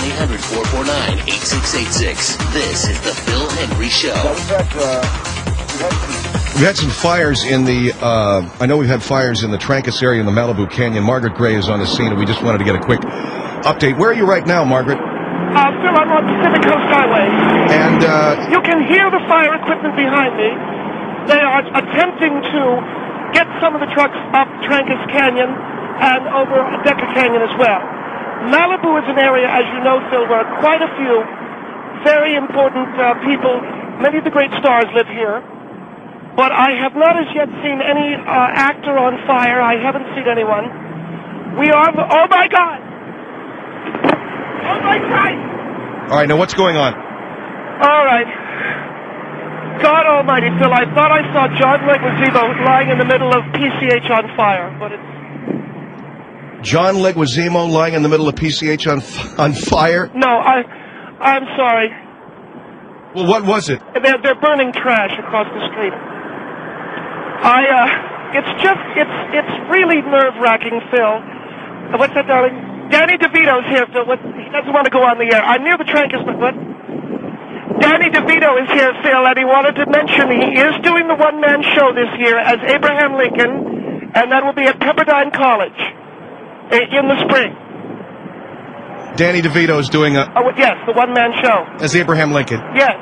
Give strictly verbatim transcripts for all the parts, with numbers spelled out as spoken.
one eight hundred, four four nine, eight six eight six. This is the Phil Hendry Show. Yeah, we've had, uh, we've had some... We've had some fires in the, uh, I know we've had fires in the Trancas area in the Malibu Canyon. Margaret Gray is on the scene, and we just wanted to get a quick update. Where are you right now, Margaret? Uh, Phil, I'm on Pacific Coast Highway. And, uh... You can hear the fire equipment behind me. They are attempting to get some of the trucks up Trancas Canyon and over Decker Canyon as well. Malibu is an area, as you know, Phil, where quite a few very important uh, people, many of the great stars live here. But I have not as yet seen any uh, actor on fire. I haven't seen anyone. We are... Oh, my God! Oh, my Christ! All right, now what's going on? All right. God almighty, Phil, I thought I saw John Leguizamo lying in the middle of P C H on fire, but it's... John Leguizamo lying in the middle of P C H on on fire? No, I... I'm sorry. Well, what was it? They're, they're burning trash across the street. I, uh... It's just... It's it's really nerve-wracking, Phil. Uh, What's that, darling? Danny DeVito's here, Phil. What, he doesn't want to go on the air. I'm near the Trancas, but what? Danny DeVito is here, Phil, and he wanted to mention he is doing the one-man show this year as Abraham Lincoln, and that will be at Pepperdine College in the spring. Danny DeVito is doing a... Oh, yes, the one-man show. As Abraham Lincoln. Yes.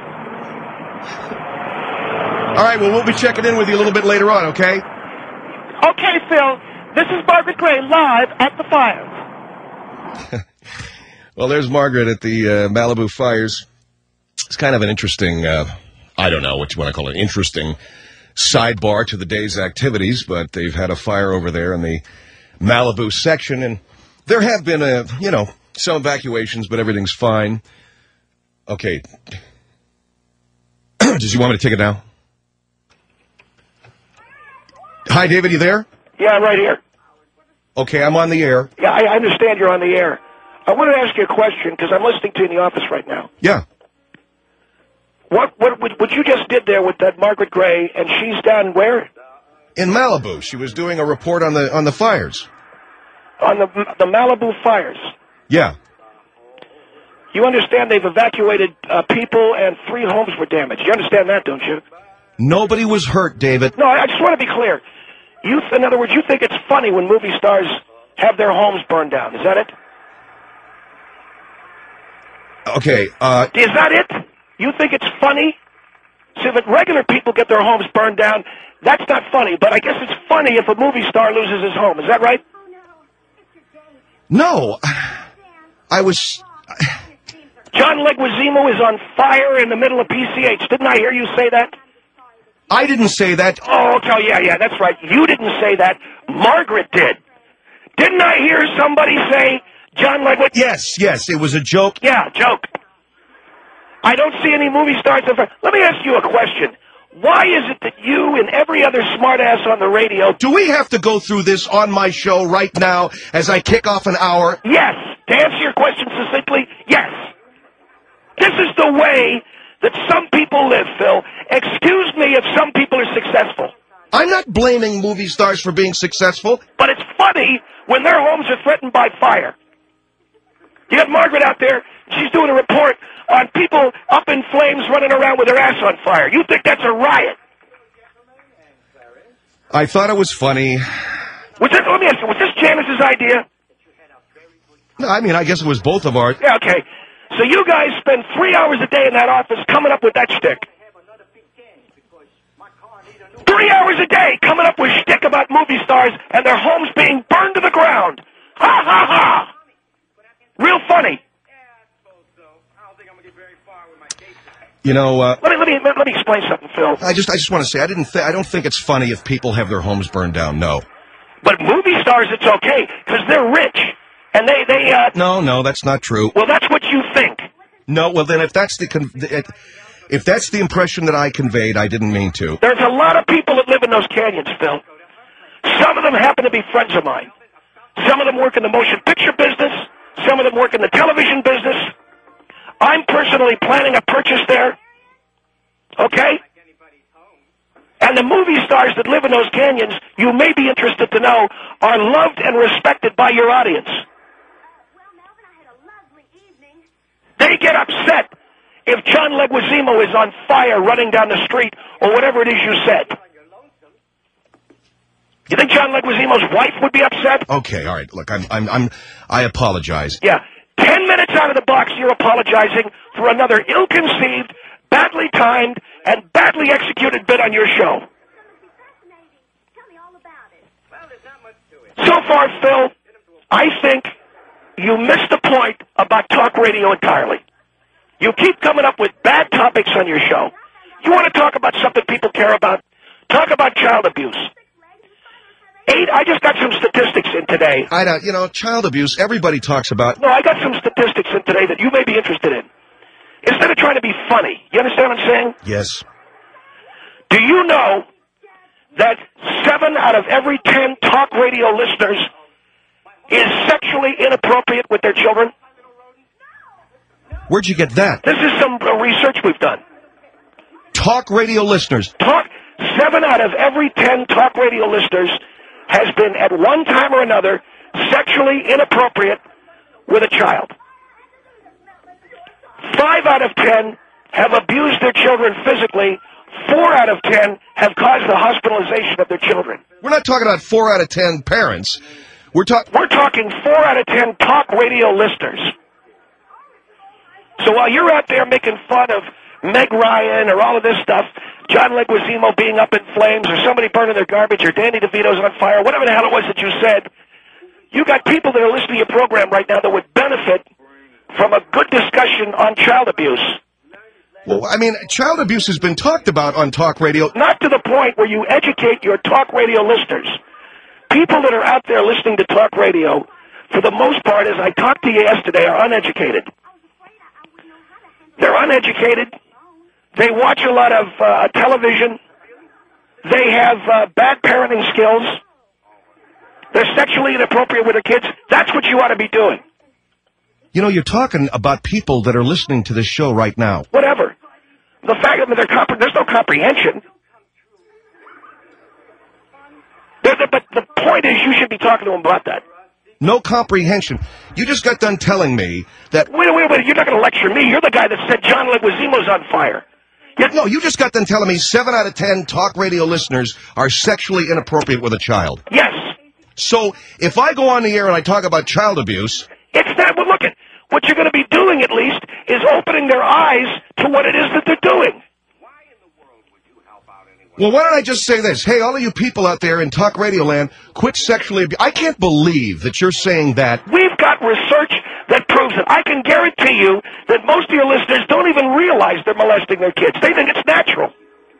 All right, well, we'll be checking in with you a little bit later on, okay? Okay, Phil. This is Margaret Gray live at the fires. Well, there's Margaret at the uh, Malibu fires. It's kind of an interesting, uh, I don't know what you want to call it, interesting sidebar to the day's activities, but they've had a fire over there in the Malibu section, and there have been, a, you know, some evacuations, but everything's fine. Okay. Does you want me to take it now? Hi, David, you there? Yeah, I'm right here. Okay, I'm on the air. Yeah, I understand you're on the air. I wanted to ask you a question because I'm listening to you in the office right now. Yeah. What what what you just did there with that Margaret Gray, and she's down where? In Malibu. She was doing a report on the on the fires. On the the Malibu fires. Yeah. You understand they've evacuated uh, people and three homes were damaged. You understand that, don't you? Nobody was hurt, David. No, I just want to be clear. You, in other words, you think it's funny when movie stars have their homes burned down. Is that it? Okay. Uh, Is that it? You think it's funny? See, if regular people get their homes burned down, that's not funny. But I guess it's funny if a movie star loses his home. Is that right? No. I was... John Leguizamo is on fire in the middle of P C H. Didn't I hear you say that? I didn't say that. Oh, okay, yeah, yeah, that's right. You didn't say that. Margaret did. Didn't I hear somebody say John Leguizamo? Yes, yes, it was a joke. Yeah, joke. I don't see any movie stars. Let me ask you a question. Why is it that you and every other smartass on the radio... Do we have to go through this on my show right now as I kick off an hour? Yes. To answer your question succinctly, yes. This is the way that some people live, Phil. Excuse me if some people are successful. I'm not blaming movie stars for being successful. But it's funny when their homes are threatened by fire. You got Margaret out there. She's doing a report on people up in flames running around with their ass on fire. You think that's a riot? I thought it was funny. Was this, let me ask you, was this Janice's idea? No, I mean, I guess it was both of ours. Yeah, okay. So you guys spend three hours a day in that office coming up with that shtick. Three hours a day coming up with shtick about movie stars and their homes being burned to the ground. Ha, ha, ha. Real funny. You know, uh, let me let me let me explain something, Phil. I just I just want to say I didn't th- I don't think it's funny if people have their homes burned down. No. But movie stars, it's okay because they're rich and they they. Uh, no, no, that's not true. Well, that's what you think. No, well then, if that's the con- if that's the impression that I conveyed, I didn't mean to. There's a lot of people that live in those canyons, Phil. Some of them happen to be friends of mine. Some of them work in the motion picture business. Some of them work in the television business. I'm personally planning a purchase there. Okay? And the movie stars that live in those canyons, you may be interested to know, are loved and respected by your audience. They get upset if John Leguizamo is on fire running down the street or whatever it is you said. You think John Leguizamo's wife would be upset? Okay, all right. Look, I'm, I'm, I'm, I apologize. Yeah. Ten minutes out of the box, you're apologizing for another ill-conceived, badly timed, and badly executed bit on your show. So far, Phil, I think you missed the point about talk radio entirely. You keep coming up with bad topics on your show. You want to talk about something people care about? Talk about child abuse. Eight, I just got some statistics in today. I don't, you know, child abuse, everybody talks about. No, I got some statistics in today that you may be interested in. Instead of trying to be funny, you understand what I'm saying? Yes. Do you know that seven out of every ten talk radio listeners is sexually inappropriate with their children? Where'd you get that? This is some uh, research we've done. Talk radio listeners. Talk, seven out of every ten talk radio listeners has been at one time or another sexually inappropriate with a child. Five out of ten have abused their children physically. Four out of ten have caused the hospitalization of their children. We're not talking about four out of ten parents. We're talking. We're talking four out of ten talk radio listeners. So while you're out there making fun of Meg Ryan or all of this stuff, John Leguizamo being up in flames, or somebody burning their garbage, or Danny DeVito's on fire, whatever the hell it was that you said, you got people that are listening to your program right now that would benefit from a good discussion on child abuse. Well, I mean, child abuse has been talked about on talk radio. Not to the point where you educate your talk radio listeners. People that are out there listening to talk radio, for the most part, as I talked to you yesterday, are uneducated. They're uneducated. They watch a lot of uh, television. They have uh, bad parenting skills. They're sexually inappropriate with their kids. That's what you ought to be doing. You know, you're talking about people that are listening to this show right now. Whatever. The fact that they're compre- there's no comprehension. There's a, but the point is you should be talking to them about that. No comprehension. You just got done telling me that... Wait, wait, wait. You're not going to lecture me. You're the guy that said John Leguizamo's on fire. Yet, no, you just got done telling me seven out of ten talk radio listeners are sexually inappropriate with a child. Yes. So, if I go on the air and I talk about child abuse... It's that, well, look, at what you're going to be doing, at least, is opening their eyes to what it is that they're doing. Well, why don't I just say this? Hey, all of you people out there in talk radio land, quit sexually abusing. I can't believe that you're saying that. We've got research that proves it. I can guarantee you that most of your listeners don't even realize they're molesting their kids. They think it's natural.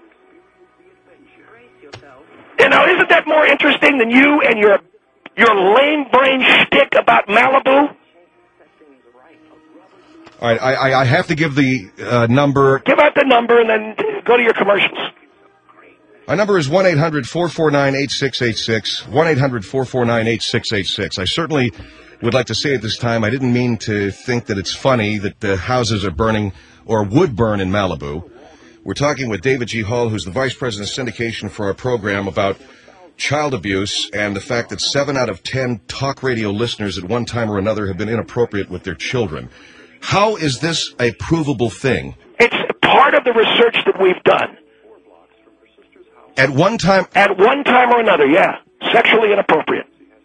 You know, isn't that more interesting than you and your your lame brain shtick about Malibu? All right, I, I have to give the uh, number. Give out the number and then go to your commercials. Our number is one eight hundred four four nine eight six eight six, one eight hundred four four nine eight six eight six. I certainly would like to say at this time, I didn't mean to think that it's funny that the houses are burning or would burn in Malibu. We're talking with David G. Hall, who's the Vice President of Syndication for our program, about child abuse and the fact that seven out of ten talk radio listeners at one time or another have been inappropriate with their children. How is this a provable thing? It's part of the research that we've done. At one time... At one time or another, yeah. Sexually inappropriate.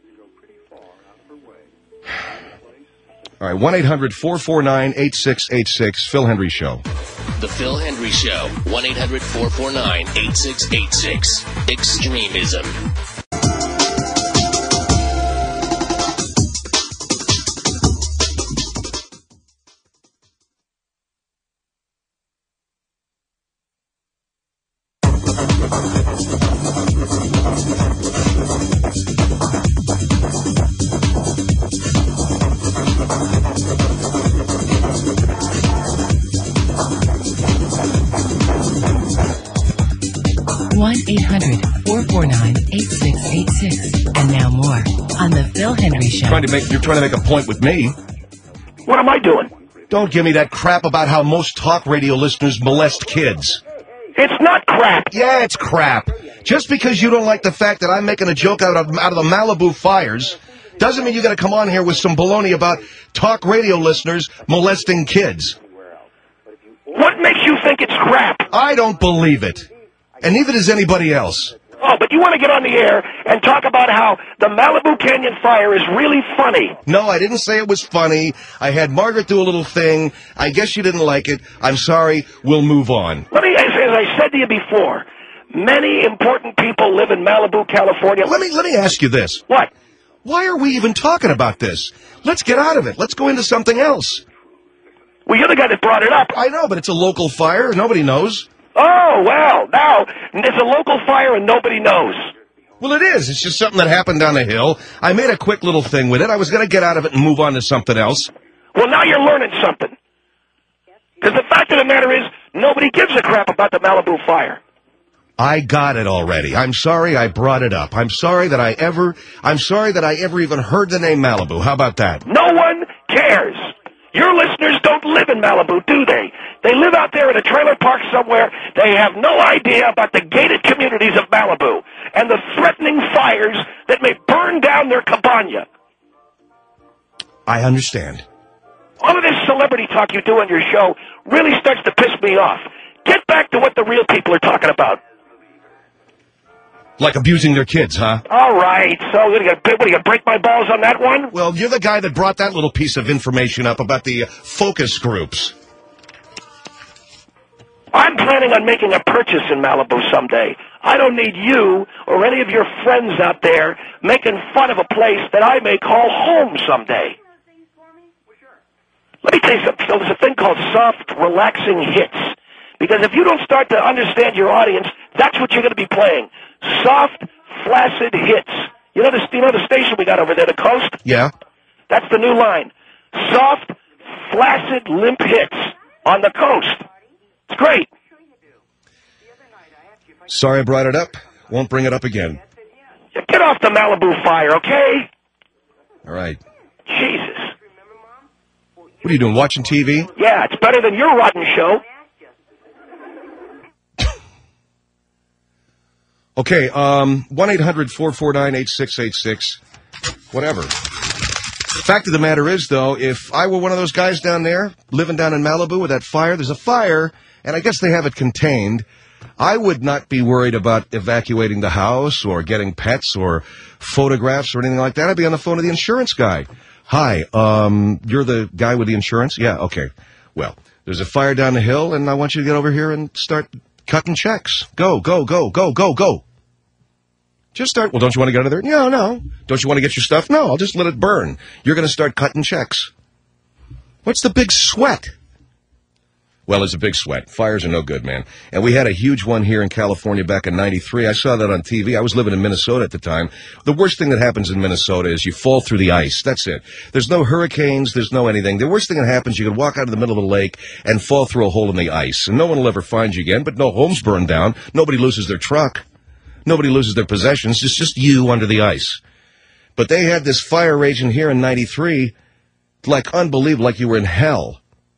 All right, one eight hundred four four nine eight six eight six, Phil Hendrie Show. The Phil Hendrie Show, one eight hundred four four nine eight six eight six. Extremism. one eight hundred four four nine eight six eight six. And now more on The Phil Hendrie Show. Trying to make, you're trying to make a point with me. What am I doing? Don't give me that crap about how most talk radio listeners molest kids. It's not crap. Yeah, it's crap. Just because you don't like the fact that I'm making a joke out of, out of the Malibu fires Doesn't mean you got to come on here with some baloney about talk radio listeners molesting kids. What makes you think it's crap? I don't believe it. And neither does anybody else. Oh, but you want to get on the air and talk about how the Malibu Canyon fire is really funny. No, I didn't say it was funny. I had Margaret do a little thing. I guess you didn't like it. I'm sorry. We'll move on. Let me, as, as I said to you before, many important people live in Malibu, California. Let me let me ask you this. What? Why are we even talking about this? Let's get out of it. Let's go into something else. Well, you're the guy that brought it up. I know, but it's a local fire. Nobody knows. Oh, well, now it's a local fire and nobody knows. Well, it is. It's just something that happened down the hill. I made a quick little thing with it. I was going to get out of it and move on to something else. Well, now you're learning something. Because the fact of the matter is, nobody gives a crap about the Malibu fire. I got it already. I'm sorry I brought it up. I'm sorry that I ever, I'm sorry that I ever even heard the name Malibu. How about that? No one cares. Your listeners don't live in Malibu, do they? They live out there in a trailer park somewhere. They have no idea about the gated communities of Malibu and the threatening fires that may burn down their cabana. I understand. All of this celebrity talk you do on your show really starts to piss me off. Get back to what the real people are talking about. Like abusing their kids, huh? All right. So, what are you going to break my balls on that one? Well, you're the guy that brought that little piece of information up about the uh, focus groups. I'm planning on making a purchase in Malibu someday. I don't need you or any of your friends out there making fun of a place that I may call home someday. Let me tell you something, Phil. There's a thing called soft, relaxing hits. Because if you don't start to understand your audience, that's what you're going to be playing. Soft, flaccid hits. You know the, you know the station we got over there, the Coast? Yeah. That's the new line. Soft, flaccid, limp hits on the Coast. It's great. Sorry I brought it up. Won't bring it up again. Get off the Malibu fire, okay? All right. Jesus. What are you doing, watching T V? Yeah, it's better than your rotten show. Okay, um, one eight hundred four four nine eight six eight six, whatever. Fact of the matter is, though, if I were one of those guys down there, living down in Malibu with that fire, there's a fire, and I guess they have it contained, I would not be worried about evacuating the house or getting pets or photographs or anything like that. I'd be on the phone to the insurance guy. Hi, um, you're the guy with the insurance? Yeah, okay. Well, there's a fire down the hill, and I want you to get over here and start cutting checks. Go, go, go, go, go, go. Just start. Well, don't you want to get out of there? No, no. Don't you want to get your stuff? No, I'll just let it burn. You're going to start cutting checks. What's the big sweat? Well, it's a big sweat. Fires are no good, man. And we had a huge one here in California back in ninety-three. I saw that on T V. I was living in Minnesota at the time. The worst thing that happens in Minnesota is you fall through the ice. That's it. There's no hurricanes. There's no anything. The worst thing that happens, you can walk out of the middle of the lake and fall through a hole in the ice. And no one will ever find you again, but no homes burn down. Nobody loses their truck. Nobody loses their possessions. It's just you under the ice. But they had this fire raging here in ninety-three, like unbelievable, like you were in hell.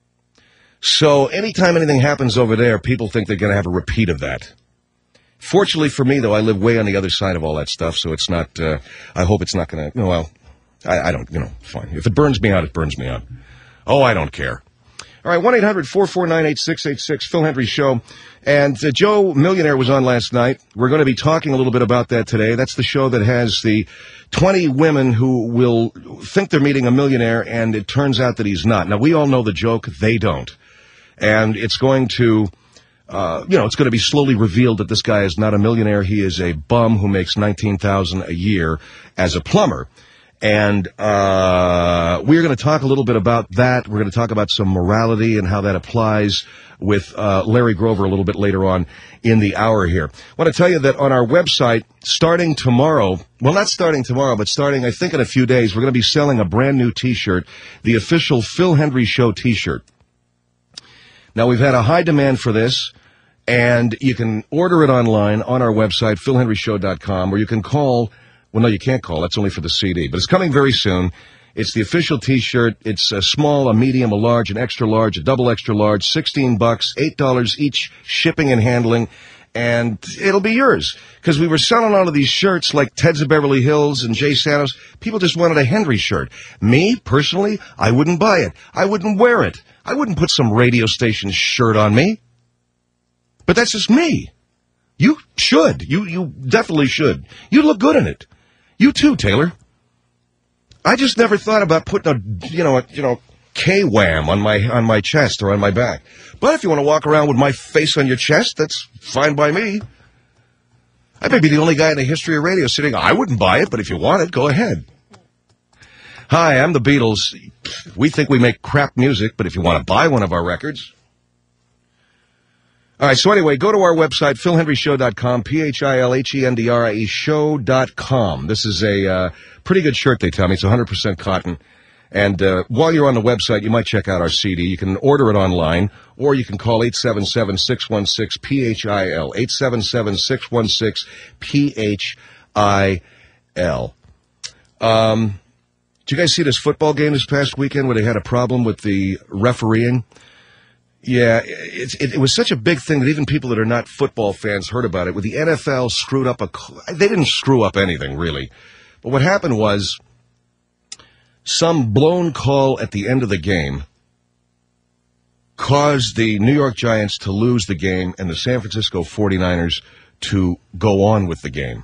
So anytime anything happens over there, people think they're going to have a repeat of that. Fortunately for me, though, I live way on the other side of all that stuff, so it's not, uh, I hope it's not going to, well, I, I don't, you know, fine. If it burns me out, it burns me out. Oh, I don't care. All right, one eight hundred four four nine eight six eight six, Phil Hendrie Show. And uh, Joe Millionaire was on last night. We're going to be talking a little bit about that today. That's the show that has the twenty women who will think they're meeting a millionaire, and it turns out that he's not. Now, we all know the joke. They don't. And it's going to, uh, you know, it's going to be slowly revealed that this guy is not a millionaire. He is a bum who makes nineteen thousand dollars a year as a plumber. And uh we're going to talk a little bit about that. We're going to talk about some morality and how that applies with uh Larry Grover a little bit later on in the hour here. I want to tell you that on our website, starting tomorrow, well, not starting tomorrow, but starting, I think, in a few days, we're going to be selling a brand new T-shirt, the official Phil Hendrie Show T-shirt. Now, we've had a high demand for this, and you can order it online on our website, phil hendrie show dot com, or you can call. Well, no, you can't call. That's only for the C D. But it's coming very soon. It's the official T-shirt. It's a small, a medium, a large, an extra large, a double extra large, sixteen bucks, eight dollars each, shipping and handling. and it'll be yours. Because we were selling all of these shirts like Ted's of Beverly Hills and Jay Santos. People just wanted a Henry shirt. Me, personally, I wouldn't buy it. I wouldn't wear it. I wouldn't put some radio station shirt on me. But that's just me. You should. You you definitely should. You look good in it. You too, Taylor. I just never thought about putting a, you know, a, you know, K-Wham on my on my chest or on my back. But if you want to walk around with my face on your chest, that's fine by me. I may be the only guy in the history of radio sitting. I wouldn't buy it, but if you want it, go ahead. Hi, I'm the Beatles. We think we make crap music, but if you want to buy one of our records. All right, so anyway, go to our website, phil hendry show dot com, P H I L H E N D R I E show dot com. This is a uh, pretty good shirt, they tell me. It's one hundred percent cotton. And uh, while you're on the website, you might check out our C D. You can order it online, or you can call eight seven seven, six one six, P H I L, eight seven seven, six one six, P H I L. Um, did you guys see this football game this past weekend where they had a problem with the refereeing? Yeah, it, it, it was such a big thing that even people that are not football fans heard about it. With the N F L screwed up a... They didn't screw up anything, really. But what happened was some blown call at the end of the game caused the New York Giants to lose the game and the San Francisco forty-niners to go on with the game.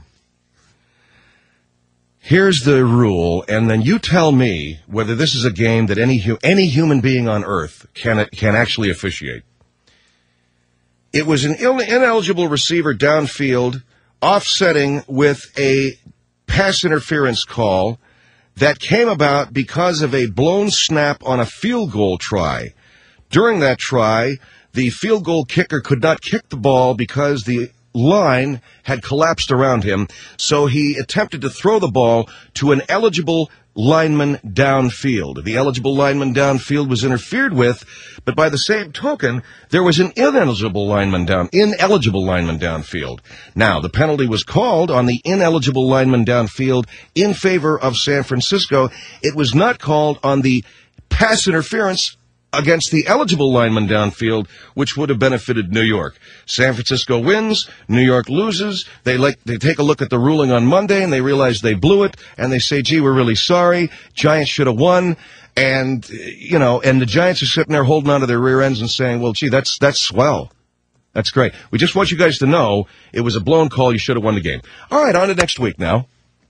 Here's the rule, and then you tell me whether this is a game that any hu- any human being on earth can can actually officiate. It was an ill- ineligible receiver downfield offsetting with a pass interference call that came about because of a blown snap on a field goal try. During that try, the field goal kicker could not kick the ball because the line had collapsed around him, so he attempted to throw the ball to an eligible lineman downfield. The eligible lineman downfield was interfered with, but by the same token, there was an ineligible lineman down, ineligible lineman downfield. Now, the penalty was called on the ineligible lineman downfield in favor of San Francisco. It was not called on the pass interference against the eligible lineman downfield, which would have benefited New York. San Francisco wins, New York loses. They like they take a look at the ruling on Monday, and they realize they blew it, and they say, gee, we're really sorry. Giants should have won. And, you know, and the Giants are sitting there holding onto their rear ends and saying, well, gee, that's that's swell. That's great. We just want you guys to know it was a blown call. You should have won the game. All right, on to next week now.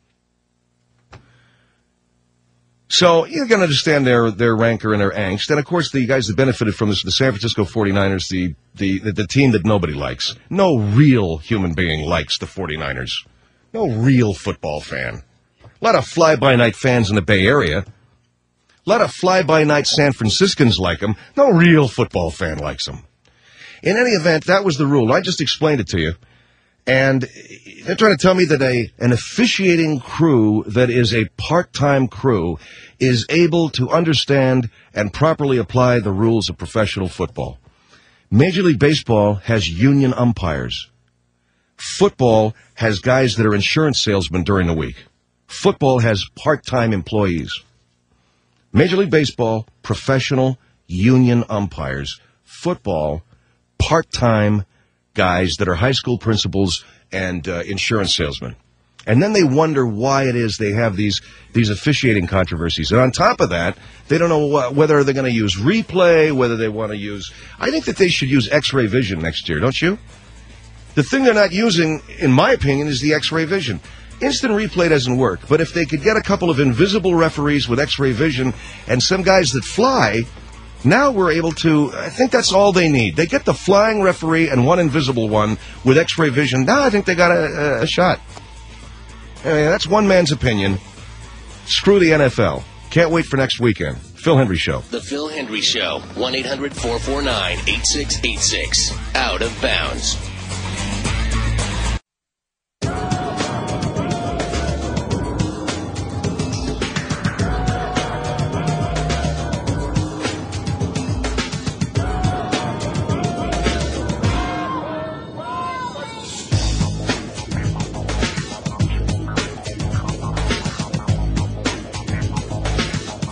So you're going to understand their their rancor and their angst. And, of course, the guys that benefited from this, the San Francisco forty-niners, the, the, the, the team that nobody likes. No real human being likes the forty-niners. No real football fan. A lot of fly-by-night fans in the Bay Area. A lot of fly-by-night San Franciscans like them. No real football fan likes them. In any event, that was the rule. I just explained it to you. And they're trying to tell me that a an officiating crew that is a part-time crew is able to understand and properly apply the rules of professional football. Major League Baseball has union umpires. Football has guys that are insurance salesmen during the week. Football has part-time employees. Major League Baseball, professional union umpires. Football, part-time guys that are high school principals and uh, insurance salesmen. And then they wonder why it is they have these these officiating controversies. And on top of that, they don't know wh- whether they're going to use replay, whether they want to use... I think that they should use X-ray vision next year, don't you? The thing they're not using, in my opinion, is the X-ray vision. Instant replay doesn't work, but if they could get a couple of invisible referees with X-ray vision and some guys that fly... Now we're able to, I think that's all they need. They get the flying referee and one invisible one with X-ray vision. Now I think they got a, a, a shot. Anyway, that's one man's opinion. Screw the N F L. Can't wait for next weekend. Phil Hendry Show. The Phil Hendry Show. one eight hundred four four nine eight six eight six. Out of bounds.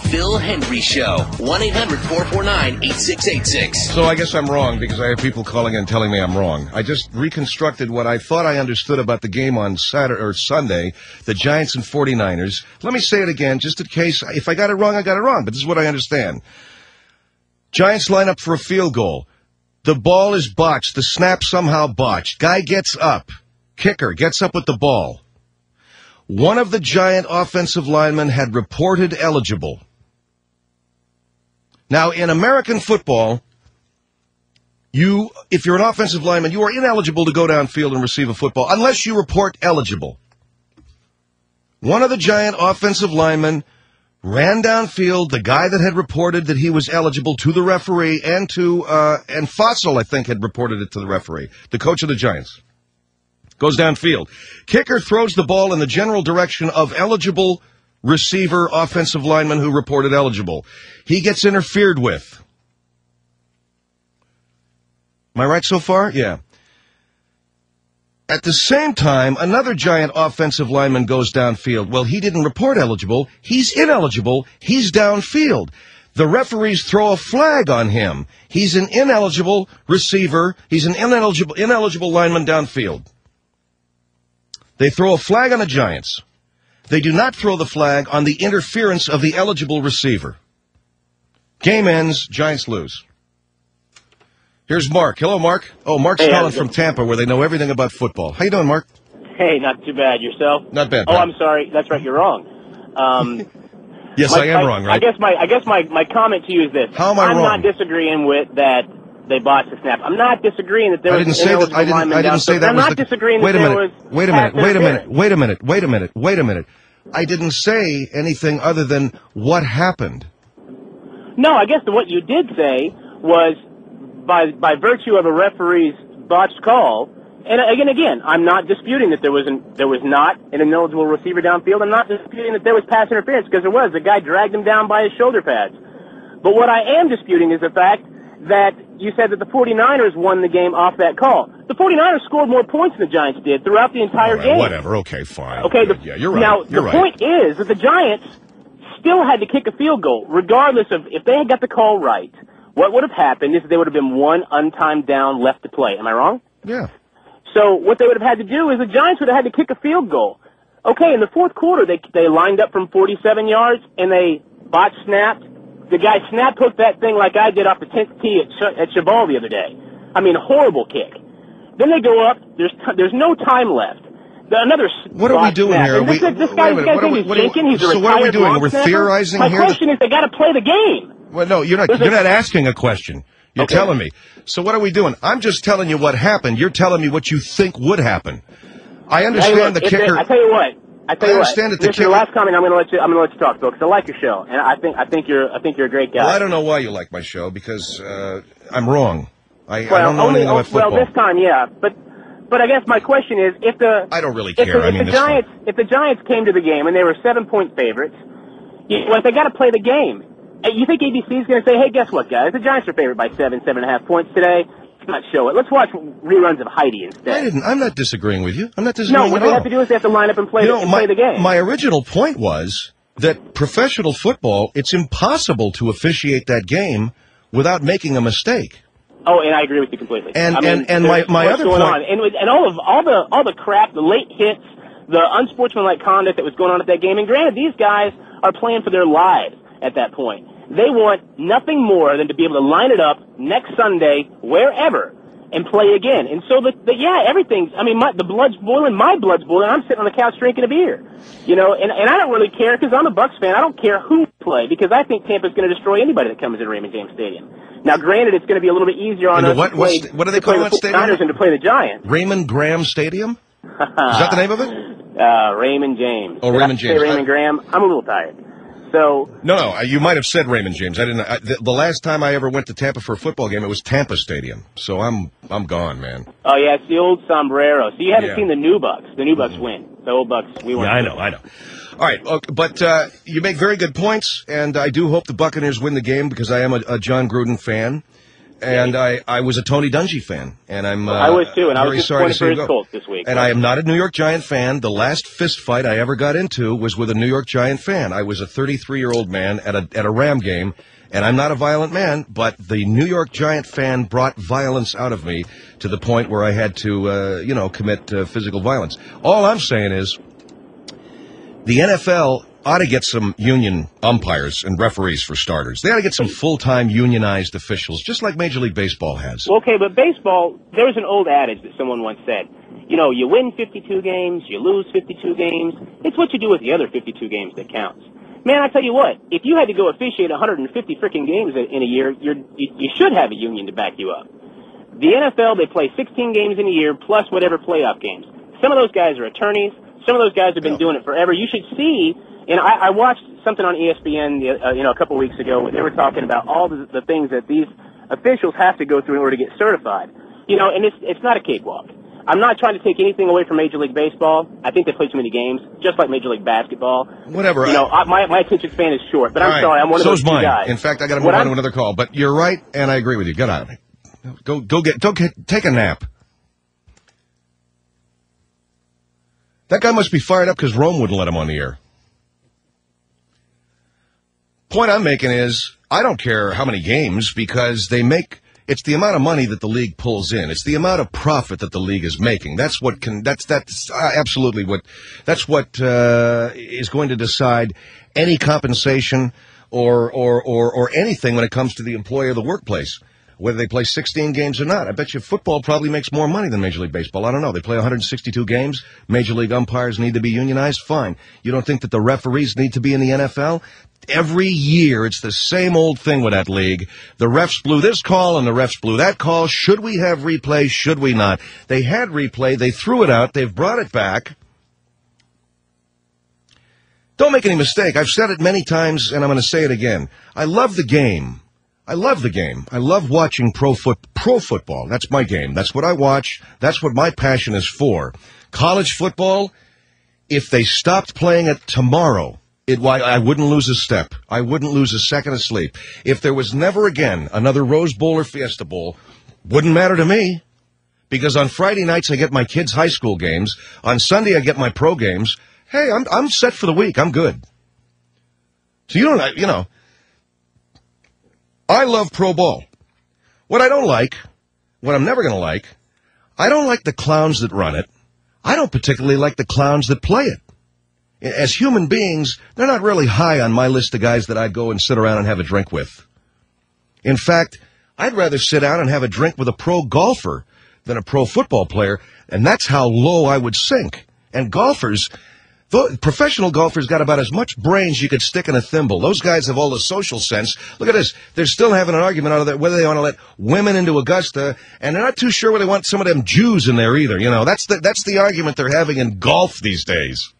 Phil Hendry Show. one eight hundred four four nine eight six eight six. So I guess I'm wrong because I have people calling in telling me I'm wrong. I just reconstructed what I thought I understood about the game on Saturday or Sunday, the Giants and forty-niners. Let me say it again just in case. If I got it wrong, I got it wrong, but this is what I understand. Giants line up for a field goal. The ball is botched. The snap somehow botched. Guy gets up. Kicker gets up with the ball. One of the Giant offensive linemen had reported eligible. Now, in American football, you, if you're an offensive lineman, you are ineligible to go downfield and receive a football unless you report eligible. One of the Giant offensive linemen ran downfield, the guy that had reported that he was eligible to the referee and to, uh, and Fossil, I think, had reported it to the referee, the coach of the Giants. Goes downfield. Kicker throws the ball in the general direction of eligible receiver, offensive lineman who reported eligible. He gets interfered with. Am I right so far? Yeah. At the same time, another Giant offensive lineman goes downfield. Well, he didn't report eligible. He's ineligible. He's downfield. The referees throw a flag on him. He's an ineligible receiver. He's an ineligible, ineligible lineman downfield. They throw a flag on the Giants. They do not throw the flag on the interference of the eligible receiver. Game ends, Giants lose. Here's Mark. Hello, Mark. Oh, Mark's hey, calling from Tampa, where they know everything about football. How you doing, Mark? Hey, not too bad. Yourself? Not bad. Oh, pal. I'm sorry. That's right. You're wrong. Um, yes, my, I am my, wrong, right? I guess my I guess my, my comment to you is this. How am I I'm wrong? not disagreeing with that they botched the snap. I'm not disagreeing that there I was didn't an say that. ineligible I didn't. lineman I didn't down say field. that I'm was not the. disagreeing Wait that a there minute. was Wait a minute. pass Wait a minute. interference. Wait a minute. Wait a minute. Wait a minute. I didn't say anything other than what happened. No, I guess what you did say was by by virtue of a referee's botched call. And again, again, I'm not disputing that there was an, there was not an ineligible receiver downfield. I'm not disputing that there was pass interference because there was. The guy dragged him down by his shoulder pads. But what I am disputing is the fact that you said that the forty-niners won the game off that call. The forty-niners scored more points than the Giants did throughout the entire Right, game. whatever. Okay, fine. Okay. The, yeah, you're right. Now, you're the right. point is that the Giants still had to kick a field goal, regardless of if they had got the call right. What would have happened is there would have been one untimed down left to play. Am I wrong? Yeah. So what they would have had to do is the Giants would have had to kick a field goal. Okay, in the fourth quarter, they they lined up from forty-seven yards, and they botch snapped. The guy snap hooked that thing like I did off the tenth tee at, Ch- at Chabal the other day. I mean, horrible kick. Then they go up. There's t- there's no time left. The, another What are we doing snap. here? And Are this, we, this wait guy, a this minute. guy's What are name we, is what are we, Jenkins. He's a so what are we retired doing? long We're snapper. theorizing My here? question is, they got to play the game. Well, no, you're not. There's You're a- not asking a question. You're Okay. telling me. So what are we doing? I'm just telling you what happened. You're telling me what you think would happen. I understand Hey, look, the if kicker. They, I tell you what. I tell I you understand what. that the This is the kicker- last comment. I'm going to let you. I'm going to let you talk, Bill, because I like your show, and I think I think you're I think you're a great guy. Well, I don't know why you like my show because uh, I'm wrong. I, Well, I don't know only, anything about well, football. this time, yeah, but but I guess my question is, if the I don't really if care. the, I if mean, the this Giants if the Giants came to the game and they were seven point favorites, you, well, they got to play the game. Hey, you think A B C is going to say, hey, guess what, guys? The Giants are favored by seven, seven and a half points today. Let's not show it. Let's watch reruns of Heidi instead. I didn't. I'm not disagreeing with you. I'm not No, disagreeing what at they all. have to do is they have to line up and play, You the, know, and my, play the game. my original point was that professional football, it's impossible to officiate that game without making a mistake. Oh, and I agree with you completely. And- I mean, and- and my- there's my what's other going point- on, and with- and all of all the all the crap, the late hits, the unsportsmanlike conduct that was going on at that game. And granted, these guys are playing for their lives at that point. They want nothing more than to be able to line it up next Sunday, wherever, and play again. And so, the, the yeah, everything's. I mean, my, the blood's boiling. My blood's boiling. I'm sitting on the couch drinking a beer. You know, and and I don't really care because I'm a Bucs fan. I don't care who play because I think Tampa's going to destroy anybody that comes into Raymond James Stadium. Now, granted, it's going to be a little bit easier on Into us what- to play, what's- what do they to play call the that stadium? Niners and to play the Giants. Raymond Graham Stadium? Is that the name of it? Uh, Raymond James. Oh, Did Raymond I say James. Raymond I- Graham. I'm a little tired. So, No, no. uh, You might have said Raymond James. I didn't. I, the, the last time I ever went to Tampa for a football game, it was Tampa Stadium. So I'm I'm gone, man. oh yeah, it's the old sombrero. So you haven't Yeah. seen the new Bucks. The new Bucks win. The old Bucks, we won. Yeah, I know, I know. All right, okay, but uh, you make very good points, and I do hope the Buccaneers win the game because I am a, a John Gruden fan. And I, I was a Tony Dungy fan, and I'm uh, I was too, and I was very sorry to disappointed see for him his go. Colts this week. And I am not a New York Giant fan. The last fist fight I ever got into was with a New York Giant fan. I was a thirty-three-year-old man at a at a Ram game, and I'm not a violent man, but the New York Giant fan brought violence out of me to the point where I had to, uh, you know, commit uh, physical violence. All I'm saying is the N F L ought to get some union umpires and referees for starters. They ought to get some full-time unionized officials, just like Major League Baseball has. Well, okay, but baseball, there was an old adage that someone once said, you know, you win fifty-two games, you lose fifty-two games. It's what you do with the other fifty-two games that counts. Man, I tell you what, if you had to go officiate one hundred fifty freaking games in a year, you're, you, you should have a union to back you up. The N F L, they play sixteen games in a year plus whatever playoff games. Some of those guys are attorneys. Some of those guys have been doing it forever. You should see, and I, I watched something on E S P N, uh, you know, a couple of weeks ago where they were talking about all the, the things that these officials have to go through in order to get certified. You know, and it's it's not a cakewalk. I'm not trying to take anything away from Major League Baseball. I think they play too many games, just like Major League Basketball. Whatever. You know, I, my my attention span is short, but I'm right. sorry, I'm one of So's those two mine. guys. In fact, I got to move What on I'm, to another call. But you're right, and I agree with you. Get out. Go go get go get take a nap. That guy must be fired up because Rome wouldn't let him on the air. Point I'm making is I don't care how many games because they make it's the amount of money that the league pulls in. It's the amount of profit that the league is making. That's what can that's that's absolutely what that's what uh, is going to decide any compensation or or or or anything when it comes to the employee of the workplace. Whether they play sixteen games or not. I bet you football probably makes more money than Major League Baseball. I don't know. They play one hundred sixty-two games. Major League umpires need to be unionized. Fine. You don't think that the referees need to be in the N F L? Every year, it's the same old thing with that league. The refs blew this call and the refs blew that call. Should we have replay? Should we not? They had replay. They threw it out. They've brought it back. Don't make any mistake. I've said it many times, and I'm going to say it again. I love the game. I love the game. I love watching pro foot pro football. That's my game. That's what I watch. That's what my passion is for. College football, if they stopped playing it tomorrow, it I wouldn't lose a step. I wouldn't lose a second of sleep. If there was never again another Rose Bowl or Fiesta Bowl, wouldn't matter to me. Because on Friday nights I get my kids' high school games. On Sunday I get my pro games. Hey, I'm I'm set for the week. I'm good. So you don't, you know. I love pro ball. What I don't like, what I'm never going to like, I don't like the clowns that run it. I don't particularly like the clowns that play it. As human beings, they're not really high on my list of guys that I'd go and sit around and have a drink with. In fact, I'd rather sit down and have a drink with a pro golfer than a pro football player, and that's how low I would sink. And golfers... Though, professional golfers got about as much brains you could stick in a thimble. Those guys have all the social sense. Look at this. They're still having an argument out of that whether they want to let women into Augusta, and they're not too sure whether they want some of them Jews in there either. You know, that's the, that's the argument they're having in golf these days.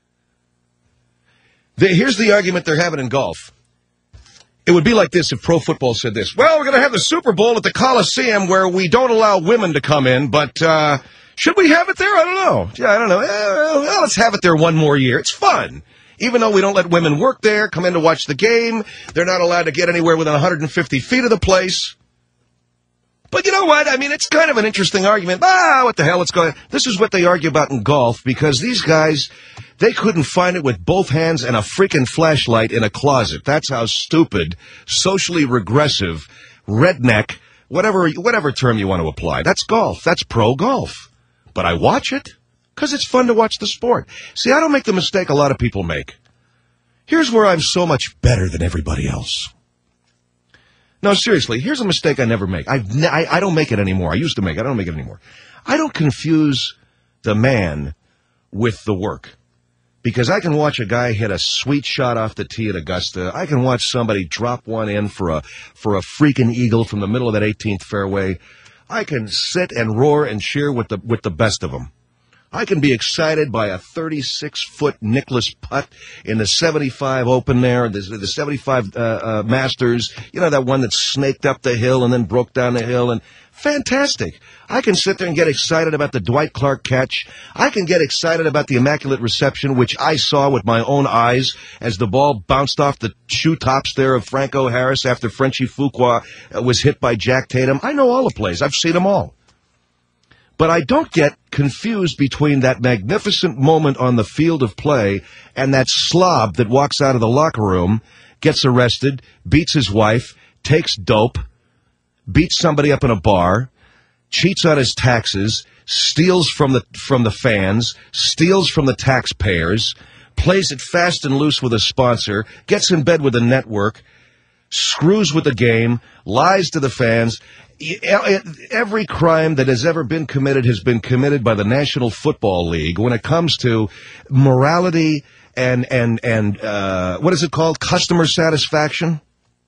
The, here's the argument they're having in golf. It would be like this if pro football said this. Well, we're going to have the Super Bowl at the Coliseum where we don't allow women to come in, but... uh Should we have it there? I don't know. Yeah, I don't know. Eh, well, let's have it there one more year. It's fun. Even though we don't let women work there, come in to watch the game, they're not allowed to get anywhere within one hundred fifty feet of the place. But you know what? I mean, it's kind of an interesting argument. Ah, what the hell? Let's go. This is what they argue about in golf because these guys, they couldn't find it with both hands and a freaking flashlight in a closet. That's how stupid, socially regressive, redneck, whatever, whatever term you want to apply. That's golf. That's pro golf. But I watch it because it's fun to watch the sport. See, I don't make the mistake a lot of people make. Here's where I'm so much better than everybody else. No, seriously, here's a mistake I never make. I've ne- I, I don't make it anymore. I used to make it. I don't make it anymore. I don't confuse the man with the work. Because I can watch a guy hit a sweet shot off the tee at Augusta. I can watch somebody drop one in for a for a freaking eagle from the middle of that eighteenth fairway. I can sit and roar and cheer with the with the best of them. I can be excited by a thirty-six foot Nicklaus putt in the seventy-five Open there, the, the seventy-five uh, uh, Masters, you know, that one that snaked up the hill and then broke down the hill, and fantastic. I can sit there and get excited about the Dwight Clark catch. I can get excited about the Immaculate Reception, which I saw with my own eyes as the ball bounced off the shoe tops there of Franco Harris after Frenchie Fuqua was hit by Jack Tatum. I know all the plays. I've seen them all. But I don't get confused between that magnificent moment on the field of play and that slob that walks out of the locker room, gets arrested, beats his wife, takes dope, beats somebody up in a bar, cheats on his taxes, steals from the from the fans, steals from the taxpayers, plays it fast and loose with a sponsor, gets in bed with a network, screws with the game, lies to the fans. Every crime that has ever been committed has been committed by the National Football League when it comes to morality and, and, and uh, what is it called? Customer satisfaction?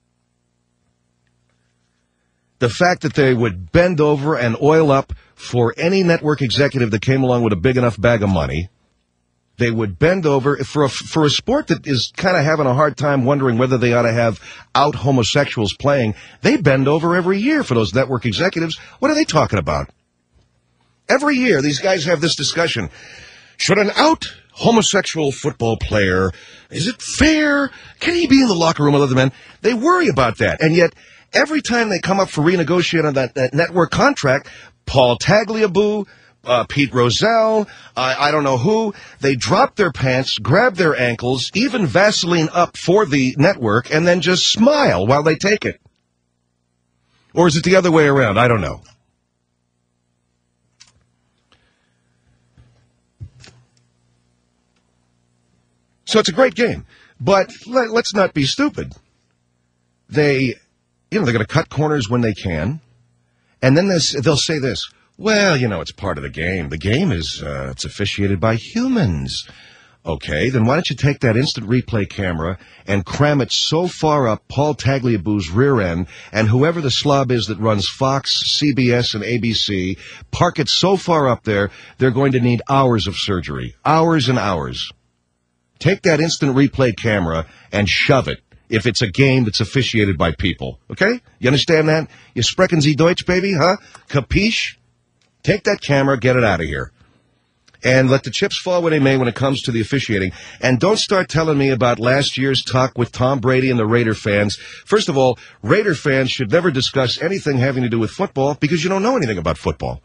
The fact that they would bend over and oil up for any network executive that came along with a big enough bag of money. They would bend over for a, for a sport that is kind of having a hard time wondering whether they ought to have out homosexuals playing. They bend over every year for those network executives. What are they talking about? Every year, these guys have this discussion. Should an out homosexual football player, is it fair? Can he be in the locker room with other men? They worry about that. And yet, every time they come up for renegotiating on that, that network contract, Paul Tagliabue, Uh, Pete Rozelle, uh, I don't know who, they drop their pants, grab their ankles, even Vaseline up for the network, and then just smile while they take it. Or is it the other way around? I don't know. So it's a great game. But let, let's not be stupid. They, you know, they're going to cut corners when they can, and then they'll say this. Well, you know, it's part of the game. The game is, uh, it's officiated by humans. Okay, then why don't you take that instant replay camera and cram it so far up Paul Tagliabue's rear end, and whoever the slob is that runs Fox, C B S, and A B C, park it so far up there, they're going to need hours of surgery. Hours and hours. Take that instant replay camera and shove it if it's a game that's officiated by people. Okay? You understand that? You sprechen Sie Deutsch, baby, huh? Capiche? Take that camera, get it out of here. And let the chips fall where they may when it comes to the officiating. And don't start telling me about last year's talk with Tom Brady and the Raider fans. First of all, Raider fans should never discuss anything having to do with football because you don't know anything about football.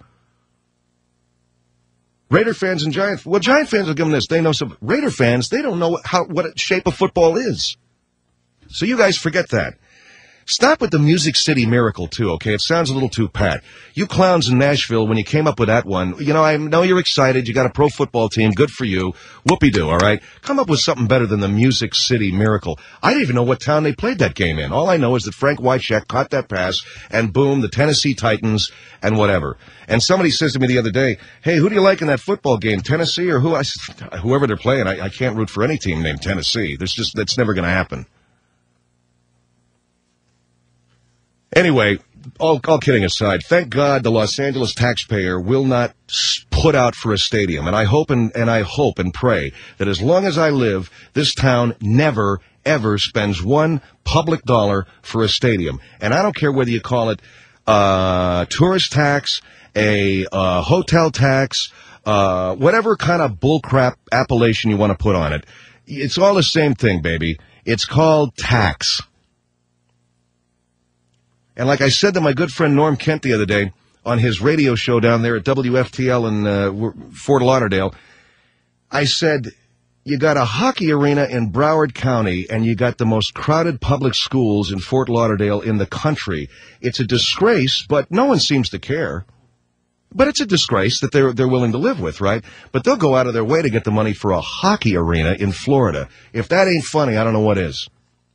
Raider fans and Giant, well, Giant fans will give them this. They know some. Raider fans, they don't know how what shape of football is. So you guys forget that. Stop with the Music City Miracle, too, okay? It sounds a little too pat. You clowns in Nashville, when you came up with that one, you know, I know you're excited. You got a pro football team. Good for you. Whoopee-doo, all right? Come up with something better than the Music City Miracle. I didn't even know what town they played that game in. All I know is that Frank Wycheck caught that pass, and boom, the Tennessee Titans, and whatever. And somebody says to me the other day, hey, who do you like in that football game, Tennessee or who? I said, whoever they're playing, I, I can't root for any team named Tennessee. There's just, that's never going to happen. Anyway, all, all kidding aside, thank God the Los Angeles taxpayer will not put out for a stadium. And I hope and, and I hope and pray that as long as I live, this town never, ever spends one public dollar for a stadium. And I don't care whether you call it uh tourist tax, a uh, hotel tax, uh whatever kind of bullcrap appellation you want to put on it. It's all the same thing, baby. It's called tax. And like I said to my good friend Norm Kent the other day on his radio show down there at W F T L in uh, Fort Lauderdale, I said, you got a hockey arena in Broward County and you got the most crowded public schools in Fort Lauderdale in the country. It's a disgrace, but no one seems to care. But it's a disgrace that they're they're willing to live with, right? But they'll go out of their way to get the money for a hockey arena in Florida. If that ain't funny, I don't know what is.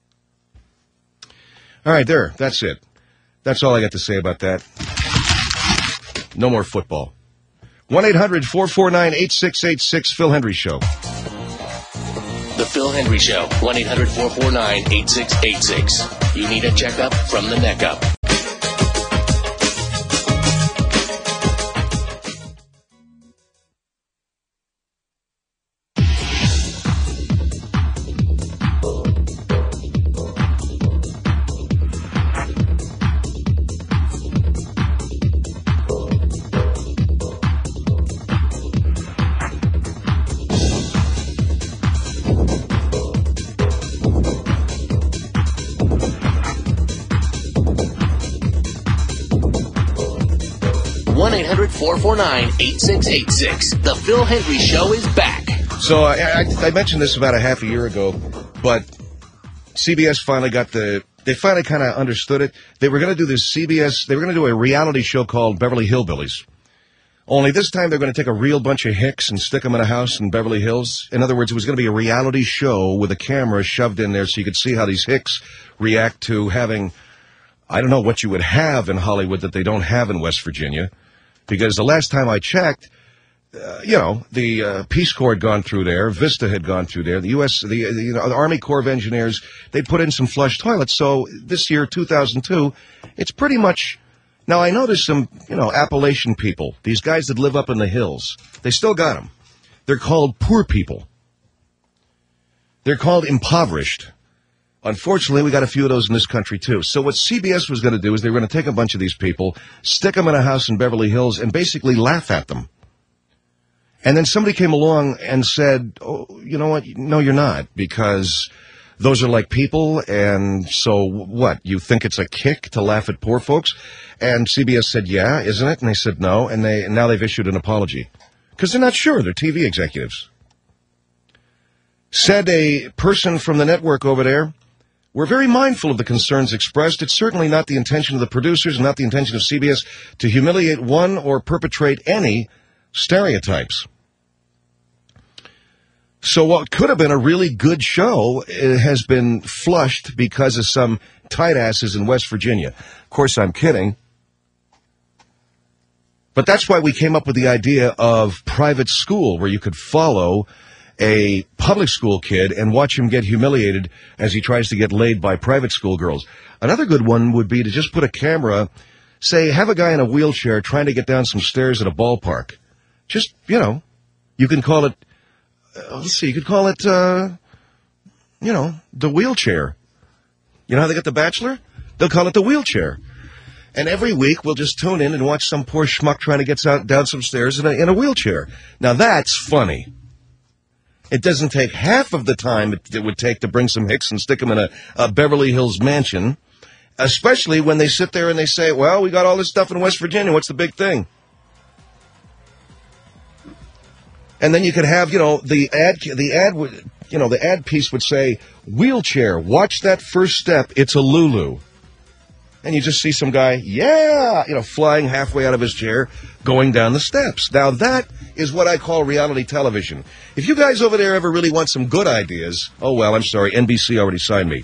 All right, there. That's it. That's all I got to say about that. No more football. one eight hundred four four nine eight six eight six, Phil Hendry Show. The Phil Hendry Show, one eight hundred four four nine eight six eight six. You need a checkup from the neck up. eight hundred, four four nine, eight six eight six. The Phil Hendry Show is back. So I, I, I mentioned this about a half a year ago, but C B S finally got the, they finally kind of understood it. They were going to do this C B S, they were going to do a reality show called Beverly Hillbillies. Only this time they're going to take a real bunch of hicks and stick them in a house in Beverly Hills. In other words, it was going to be a reality show with a camera shoved in there so you could see how these hicks react to having, I don't know what you would have in Hollywood that they don't have in West Virginia. Because the last time I checked, uh, you know, the uh, Peace Corps had gone through there, Vista had gone through there, the U S, the, the you know, the Army Corps of Engineers, they put in some flush toilets. So this year, two thousand two, it's pretty much. Now, I know there's some, you know, Appalachian people, these guys that live up in the hills. They still got them. They're called poor people. They're called impoverished. Unfortunately, we got a few of those in this country, too. So what C B S was going to do is they were going to take a bunch of these people, stick them in a house in Beverly Hills, and basically laugh at them. And then somebody came along and said, oh, you know what? No, you're not, because those are like people, and so what? You think it's a kick to laugh at poor folks? And C B S said, yeah, isn't it? And they said no, and they and now they've issued an apology. Because they're not sure. They're T V executives. Said a person from the network over there, we're very mindful of the concerns expressed. It's certainly not the intention of the producers and not the intention of C B S to humiliate one or perpetrate any stereotypes. So what could have been a really good show has been flushed because of some tight asses in West Virginia. Of course, I'm kidding. But that's why we came up with the idea of private school, where you could follow a public school kid and watch him get humiliated as he tries to get laid by private school girls. Another good one would be to just put a camera, say, have a guy in a wheelchair trying to get down some stairs at a ballpark. Just, you know, you can call it, uh, let's see, you could call it, uh, you know, the wheelchair. You know how they got The Bachelor? They'll call it the wheelchair. And every week we'll just tune in and watch some poor schmuck trying to get out, down some stairs in a, in a wheelchair. Now that's funny. It doesn't take half of the time it, it would take to bring some hicks and stick them in a, a Beverly Hills mansion, especially when they sit there and they say, well, we got all this stuff in West Virginia. What's the big thing? And then you could have, you know, the ad, the ad would, you know, the ad piece would say, wheelchair, watch that first step. It's a Lulu. And you just see some guy, yeah, you know, flying halfway out of his chair, going down the steps. Now, that is what I call reality television. If you guys over there ever really want some good ideas, oh, well, I'm sorry, N B C already signed me.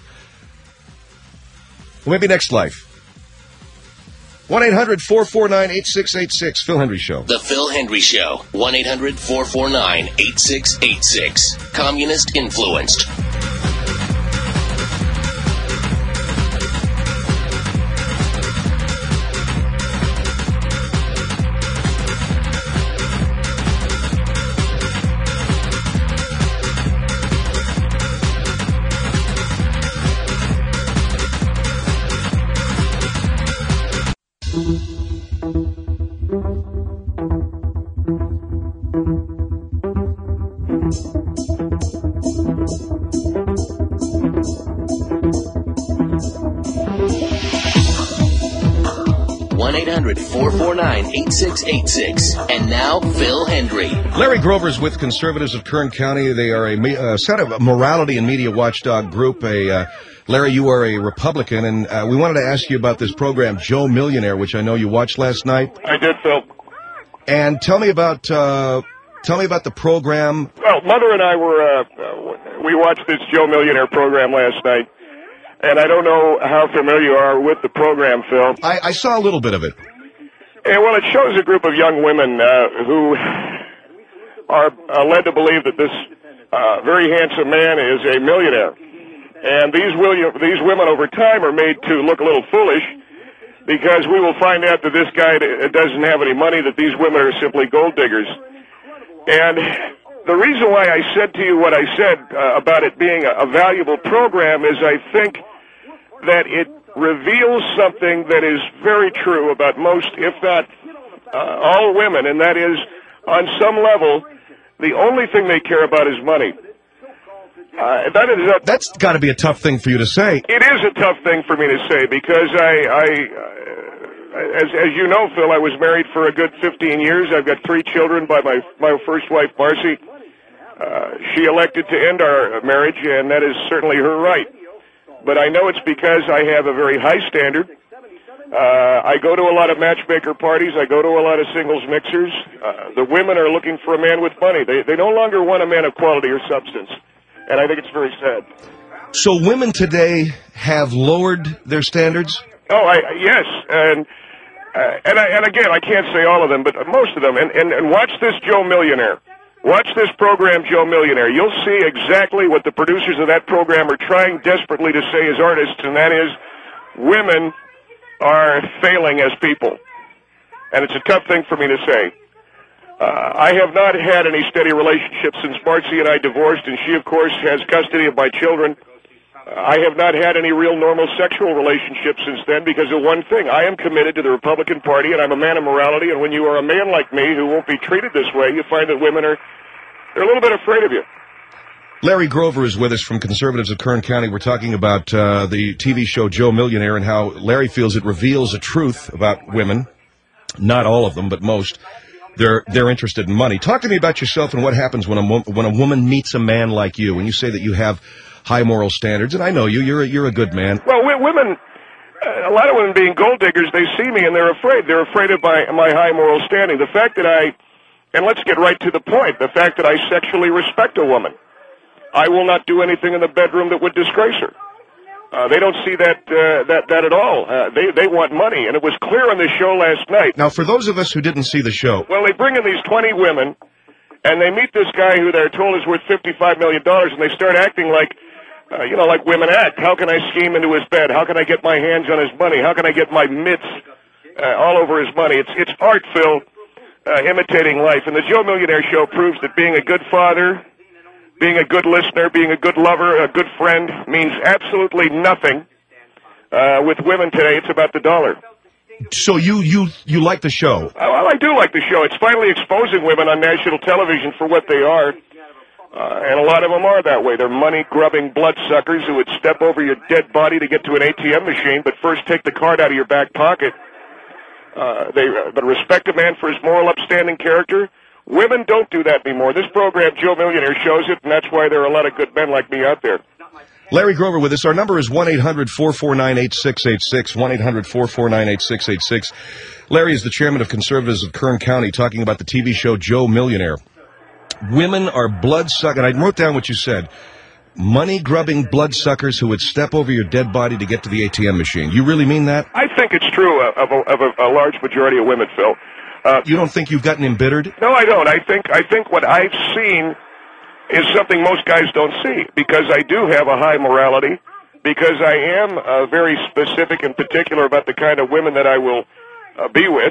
Well, maybe next life. one eight hundred, four four nine, eight six eight six, Phil Hendry Show. The Phil Hendry Show, one eight hundred, four four nine, eight six eight six. Communist influenced. one eight hundred, four four nine, eight six eight six. And now, Phil Hendry. Larry Grover's with Conservatives of Kern County. They are a uh, sort of a morality and media watchdog group. A uh, Larry, you are a Republican, and uh, we wanted to ask you about this program, Joe Millionaire, which I know you watched last night. I did, Phil. And tell me about uh, tell me about the program. Well, Mother and I were uh, uh, we watched this Joe Millionaire program last night. And I don't know how familiar you are with the program, Phil. I, I saw a little bit of it. And, well, it shows a group of young women uh, who are uh, led to believe that this uh, very handsome man is a millionaire. And these, William, these women over time are made to look a little foolish because we will find out that this guy doesn't have any money, that these women are simply gold diggers. And the reason why I said to you what I said uh, about it being a, a valuable program is I think that it reveals something that is very true about most, if not uh, all women, and that is, on some level, the only thing they care about is money. Uh, that is a, That's got to be a tough thing for you to say. It is a tough thing for me to say because I, I uh, as as you know, Phil, I was married for a good fifteen years. I've got three children by my my first wife, Marcy. Uh, she elected to end our marriage, and that is certainly her right. But I know it's because I have a very high standard. Uh, I go to a lot of matchmaker parties. I go to a lot of singles mixers. Uh, the women are looking for a man with money. They they no longer want a man of quality or substance, and I think it's very sad. So women today have lowered their standards? Oh, I, yes, and uh, and I, and again, I can't say all of them, but most of them. And, and and watch this Joe Millionaire. Watch this program, Joe Millionaire. You'll see exactly what the producers of that program are trying desperately to say as artists, and that is, women are failing as people. And it's a tough thing for me to say. Uh, I have not had any steady relationship since Marcy and I divorced, and she, of course, has custody of my children. Uh, I have not had any real normal sexual relationship since then because of one thing. I am committed to the Republican Party, and I'm a man of morality, and when you are a man like me who won't be treated this way, you find that women are they're a little bit afraid of you. Larry Grover is with us from Conservatives of Kern County. We're talking about uh, the T V show Joe Millionaire and how Larry feels it reveals a truth about women. Not all of them, but most. They're they're interested in money. Talk to me about yourself and what happens when a wo- when a woman meets a man like you. When you say that you have high moral standards, and I know you, you're a, you're a good man. Well, w- women, uh, a lot of women being gold diggers, they see me and they're afraid. They're afraid of my my high moral standing. The fact that I, and let's get right to the point, the fact that I sexually respect a woman. I will not do anything in the bedroom that would disgrace her. Uh, they don't see that uh, that that at all. Uh, they they want money, and it was clear on the show last night. Now, for those of us who didn't see the show, well, they bring in these twenty women, and they meet this guy who they're told is worth fifty-five million dollars, and they start acting like, uh, you know, like women act. How can I scheme into his bed? How can I get my hands on his money? How can I get my mitts uh, all over his money? It's it's art, Phil, uh, imitating life, and the Joe Millionaire Show proves that being a good father, being a good listener, being a good lover, a good friend means absolutely nothing. Uh, with women today, it's about the dollar. So you you you like the show? Uh, well, I do like the show. It's finally exposing women on national television for what they are. Uh, and a lot of them are that way. They're money-grubbing bloodsuckers who would step over your dead body to get to an A T M machine, but first take the card out of your back pocket. Uh, they uh, but respect a man for his moral, upstanding character. Women don't do that anymore. This program, Joe Millionaire, shows it, and that's why there are a lot of good men like me out there. Larry Grover with us. Our number is one eight hundred four four nine eight six eight six, one eight hundred four four nine eight six eight six. Larry is the chairman of Conservatives of Kern County, talking about the T V show Joe Millionaire. Women are bloodsuckers, and I wrote down what you said, money-grubbing bloodsuckers who would step over your dead body to get to the A T M machine. You really mean that? I think it's true of a, of a, a large majority of women, Phil. Uh, you don't think you've gotten embittered? No, I don't. I think I think what I've seen is something most guys don't see, because I do have a high morality, because I am uh, very specific and particular about the kind of women that I will uh, be with.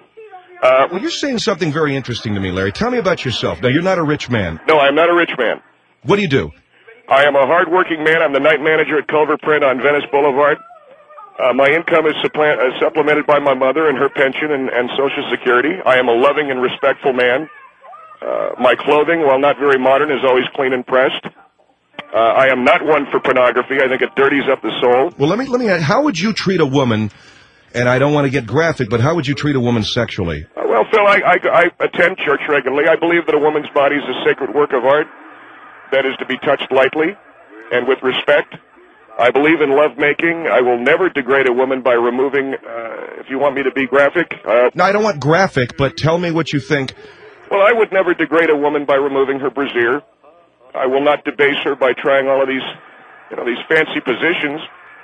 Uh, well, you're saying something very interesting to me, Larry. Tell me about yourself. Now, you're not a rich man. No, I'm not a rich man. What do you do? I am a hardworking man. I'm the night manager at Culver Print on Venice Boulevard. Uh, my income is supplant, uh, supplemented by my mother and her pension and, and Social Security. I am a loving and respectful man. Uh, my clothing, while not very modern, is always clean and pressed. Uh, I am not one for pornography. I think it dirties up the soul. Well, let me let me ask, how would you treat a woman, and I don't want to get graphic, but how would you treat a woman sexually? Uh, well, Phil, I, I, I attend church regularly. I believe that a woman's body is a sacred work of art that is to be touched lightly and with respect. I believe in lovemaking. I will never degrade a woman by removing, uh, if you want me to be graphic. Uh, no, I don't want graphic, but tell me what you think. Well, I would never degrade a woman by removing her brassiere. I will not debase her by trying all of these, you know, these fancy positions,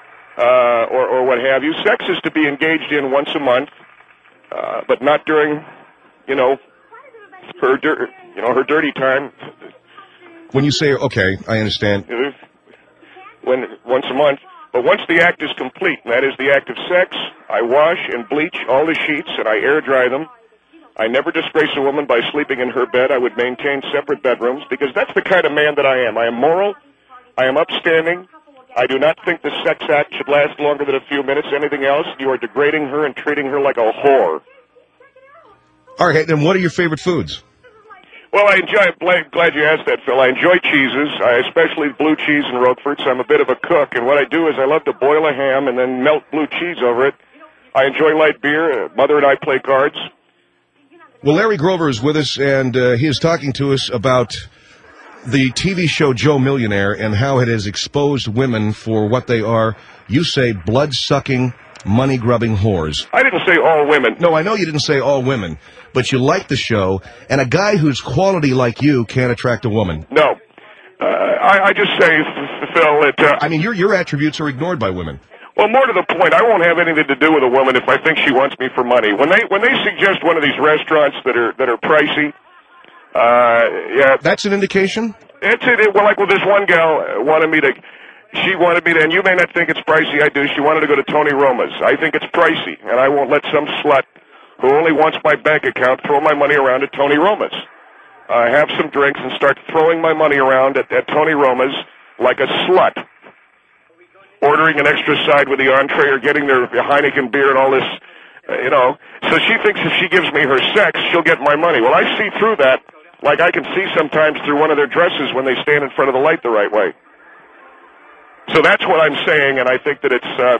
uh, or, or what have you. Sex is to be engaged in once a month, uh, but not during, you know, her, dir- you know, her dirty time. When you say, okay, I understand. When once a month, but once the act is complete, and that is the act of sex, I wash and bleach all the sheets and I air dry them. I never disgrace a woman by sleeping in her bed. I would maintain separate bedrooms, because that's the kind of man that I am. I am moral. I am upstanding. I do not think the sex act should last longer than a few minutes. Anything else, you are degrading her and treating her like a whore. All right, then what are your favorite foods? Well, I enjoy, glad you asked that, Phil. I enjoy cheeses, I especially blue cheese and Roquefort. So I'm a bit of a cook, and what I do is I love to boil a ham and then melt blue cheese over it I enjoy light beer. Uh, Mother and I play cards. Well, Larry Grover is with us, and uh, he is talking to us about the T V show Joe Millionaire and how it has exposed women for what they are, you say, blood-sucking, money-grubbing whores. I didn't say all women. No, I know you didn't say all women, but you like the show, and a guy who's quality like you can't attract a woman. No. Uh, I, I just say, Phil, that... Uh, I mean, your your attributes are ignored by women. Well, more to the point, I won't have anything to do with a woman if I think she wants me for money. When they when they suggest one of these restaurants that are that are pricey, uh, yeah, that's an indication. It's it. Well, like, well, this one gal wanted me to. She wanted me to, and you may not think it's pricey. I do. She wanted to go to Tony Roma's. I think it's pricey, and I won't let some slut who only wants my bank account throw my money around at Tony Roma's. Uh, have some drinks and start throwing my money around at, at Tony Roma's like a slut. Ordering an extra side with the entree or getting their Heineken beer and all this, uh, you know. So she thinks if she gives me her sex, she'll get my money. Well, I see through that like I can see sometimes through one of their dresses when they stand in front of the light the right way. So that's what I'm saying, and I think that it's, uh,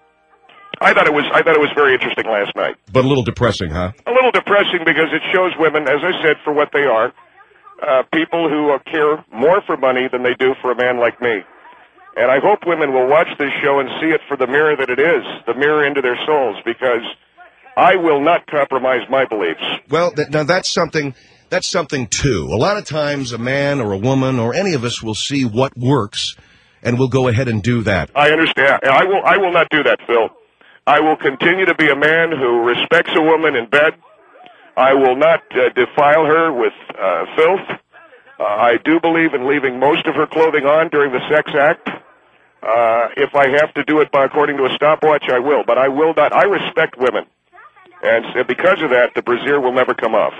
I thought it was, I thought it was very interesting last night. But a little depressing, huh? A little depressing because it shows women, as I said, for what they are, uh, people who uh, care more for money than they do for a man like me. And I hope women will watch this show and see it for the mirror that it is, the mirror into their souls, because I will not compromise my beliefs. Well, th- now that's something, that's something too. A lot of times a man or a woman or any of us will see what works, and we'll go ahead and do that. I understand. I will, I will not do that, Phil. I will continue to be a man who respects a woman in bed. I will not uh, defile her with uh, filth. Uh, I do believe in leaving most of her clothing on during the sex act. Uh, if I have to do it by according to a stopwatch, I will. But I will not. I respect women. And so because of that, the brassiere will never come off.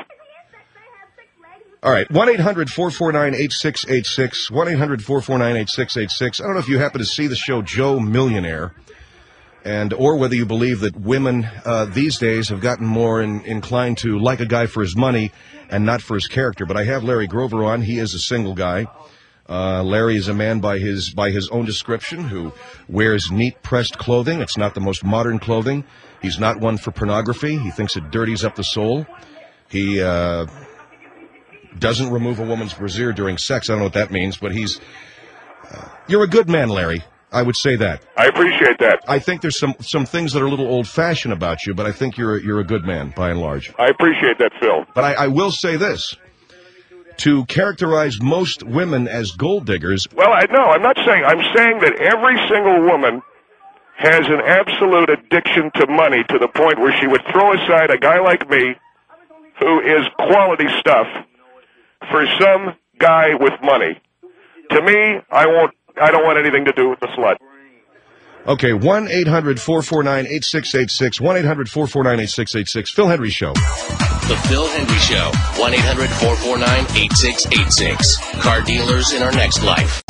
All right, one eight hundred four four nine eight six eight six, one eight hundred four four nine eight six eight six. I don't know if you happen to see the show Joe Millionaire, and or whether you believe that women uh, these days have gotten more in, inclined to like a guy for his money and not for his character. But I have Larry Grover on. He is a single guy. Uh, Larry is a man by his by his own description who wears neat pressed clothing. It's not the most modern clothing. He's not one for pornography. He thinks it dirties up the soul. He uh, doesn't remove a woman's brassiere during sex. I don't know what that means, but he's... Uh, you're a good man, Larry. I would say that. I appreciate that. I think there's some, some things that are a little old-fashioned about you, but I think you're, you're a good man, by and large. I appreciate that, Phil. But I, I will say this. To characterize most women as gold diggers... Well, I, no, I'm not saying... I'm saying that every single woman has an absolute addiction to money to the point where she would throw aside a guy like me who is quality stuff for some guy with money. To me, I won't. I don't want anything to do with the slut. Okay, one eight hundred four four nine eight six eight six, one eight hundred four four nine eight six eight six. Phil Hendrie Show. The Phil Hendrie Show, one eight hundred four four nine eight six eight six. Car dealers in our next life.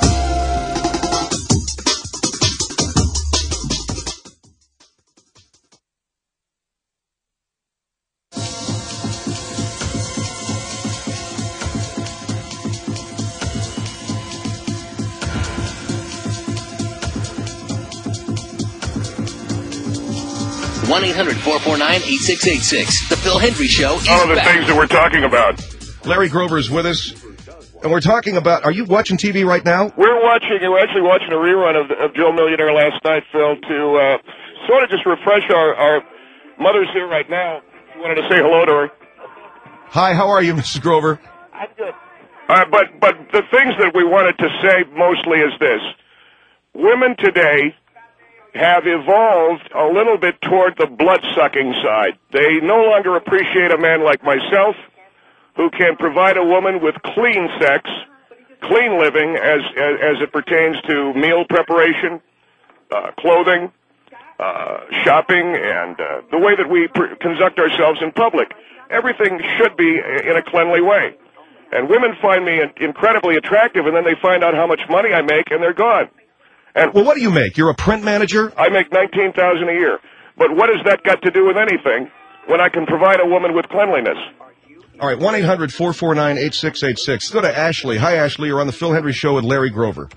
one eight hundred four four nine eight six eight six. The Phil Hendrie Show is All of the back. things that we're talking about. Larry Grover is with us, and we're talking about... Are you watching T V right now? We're watching... We're actually watching a rerun of, of Joe Millionaire last night, Phil, to uh, sort of just refresh our, our mother's here right now. We wanted to say hello to her. Hi, how are you, Missus Grover? I'm good. Uh, but, but the things that we wanted to say mostly is this. Women today have evolved a little bit toward the blood-sucking side. They no longer appreciate a man like myself who can provide a woman with clean sex, clean living as as, as it pertains to meal preparation, uh, clothing, uh, shopping, and uh, the way that we pr- conduct ourselves in public. Everything should be in a cleanly way. And women find me incredibly attractive, and then they find out how much money I make, and they're gone. And well, what do you make? You're a print manager? I make nineteen thousand dollars a year. But what has that got to do with anything when I can provide a woman with cleanliness? All right, one eight hundred four four nine eight six eight six. Go to Ashley. Hi, Ashley. You're on the Phil Hendrie Show with Larry Grover.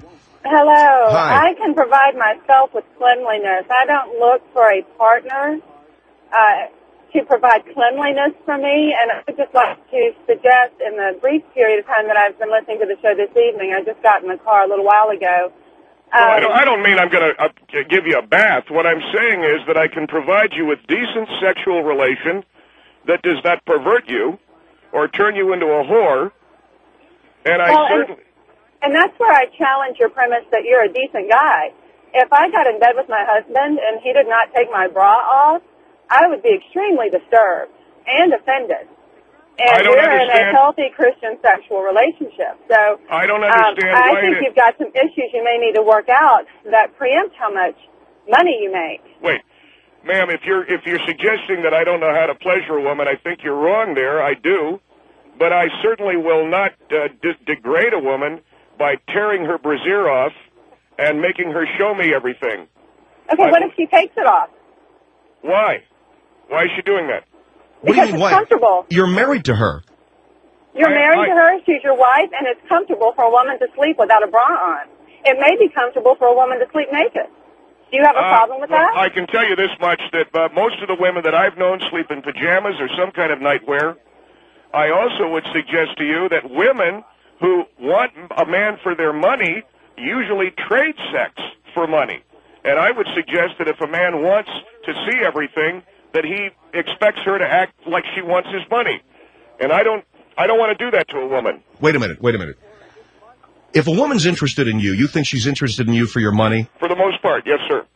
Hello. Hi. I can provide myself with cleanliness. I don't look for a partner uh, to provide cleanliness for me, and I would just like to suggest in the brief period of time that I've been listening to the show this evening, I just got in the car a little while ago. Um, Well, I, don't, I don't mean I'm going to uh, give you a bath. What I'm saying is that I can provide you with decent sexual relation that does not pervert you or turn you into a whore, and I well, certainly... And, and that's where I challenge your premise that you're a decent guy. If I got in bed with my husband and he did not take my bra off, I would be extremely disturbed and offended. And I don't we're in understand. a healthy Christian sexual relationship. So I don't um, understand I why think it- you've got some issues you may need to work out that preempt how much money you make. Wait, ma'am, if you're if you're suggesting that I don't know how to pleasure a woman, I think you're wrong there. I do, but I certainly will not uh, de- degrade a woman by tearing her brassiere off and making her show me everything. Okay, I- what if she takes it off? Why? Why is she doing that? What do Because you mean, it's why? comfortable. You're married to her. You're I- married I- to her, she's your wife, and it's comfortable for a woman to sleep without a bra on. It may be comfortable for a woman to sleep naked. Do you have a Uh, problem with well, that? I can tell you this much, that uh, most of the women that I've known sleep in pajamas or some kind of nightwear. I also would suggest to you that women who want a man for their money usually trade sex for money. And I would suggest that if a man wants to see everything, that he expects her to act like she wants his money. And I don't I don't want to do that to a woman. Wait a minute, wait a minute. If a woman's interested in you, you think she's interested in you for your money? For the most part, yes, sir.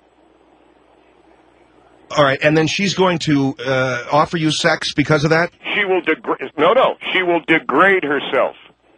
All right, and then she's going to uh, offer you sex because of that? She will degrade. No, no. She will degrade herself.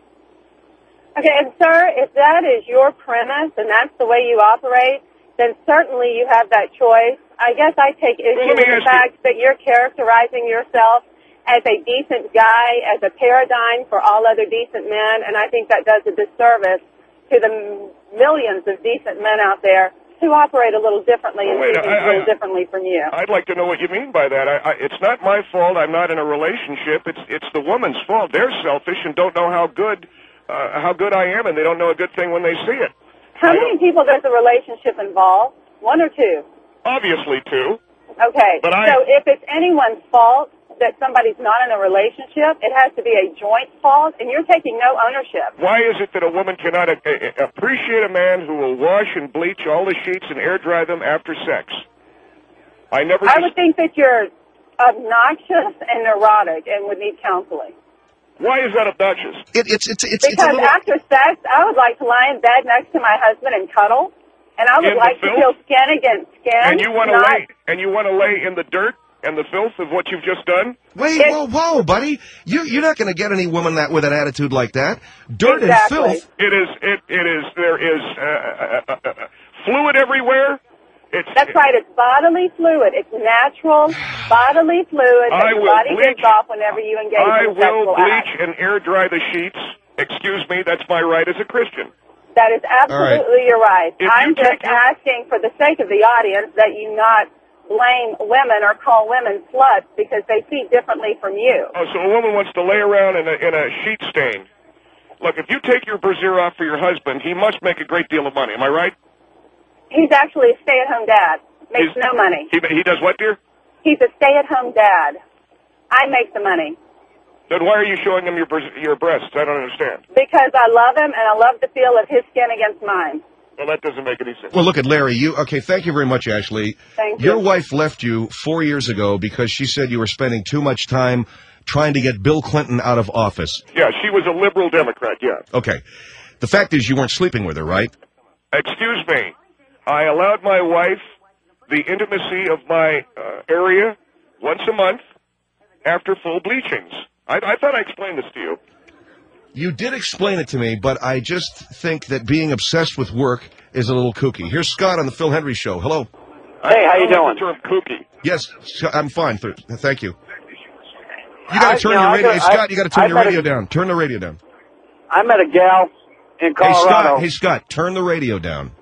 Okay, and sir, if that is your premise and that's the way you operate, then certainly you have that choice. I guess I take issue Well, let with me the ask you- fact that you're characterizing yourself as a decent guy, as a paradigm for all other decent men, and I think that does a disservice to the m- millions of decent men out there who operate a little differently and Well, wait, see things I- a little I- differently from you. I'd like to know what you mean by that. I, I, it's not my fault. I'm not in a relationship. It's it's the woman's fault. They're selfish and don't know how good uh, how good I am, and they don't know a good thing when they see it. How I many don't- people does a relationship involve? One or two? Obviously, too. Okay, But I- so if it's anyone's fault that somebody's not in a relationship, it has to be a joint fault, and you're taking no ownership. Why is it that a woman cannot uh, uh, appreciate a man who will wash and bleach all the sheets and air dry them after sex? I never. I just- would think that you're obnoxious and neurotic and would need counseling. Why is that obnoxious? It, it's it's it's, it's a Because little... after sex, I would like to lie in bed next to my husband and cuddle, and I would In the like to filth? feel skin against skin. And you want to not- lay and you want to lay in the dirt and the filth of what you've just done? Wait, It- whoa, whoa, buddy. You, you're not going to get any woman that with an attitude like that. Dirt Exactly. and filth. It is. It. It is. There is uh, uh, uh, uh, fluid everywhere. It's. That's right. It's bodily fluid. It's natural bodily fluid that I your will body bleach- gives off whenever you engage I in a will sexual bleach act. and air dry the sheets. Excuse me. That's my right as a Christian. That is absolutely your right. If I'm you just take your- asking for the sake of the audience that you not blame women or call women sluts because they see differently from you. Oh, so a woman wants to lay around in a in a sheet stain. Look, if you take your brassiere off for your husband, he must make a great deal of money. Am I right? He's actually a stay-at-home dad. Makes He's- no money. He he does what, dear? He's a stay-at-home dad. I make the money Then why are you showing him your bras- your breasts? I don't understand. because I love him and I love the feel of his skin against mine. Well, that doesn't make any sense. Well, look at Larry. You okay? Thank you very much, Ashley. Thank you. Your wife left you four years ago because she said you were spending too much time trying to get Bill Clinton out of office. Yeah, she was a liberal Democrat. Yeah. Okay. The fact is, you weren't sleeping with her, right? Excuse me. I allowed my wife the intimacy of my uh, area once a month after full bleachings. I, I thought I explained this to you. You did explain it to me, but I just think that being obsessed with work is a little kooky. Here's Scott on the Phil Hendry Show. Hello. Hey, how you I don't like doing? the term kooky. Yes, Scott, I'm fine. Th- Thank you. You got I- to turn you know, your I radio. go- Hey, Scott, I- you got to turn I your met a- radio down. Turn the radio down. I met a gal in Hey, Colorado. Scott. Hey, Scott. Turn the radio down.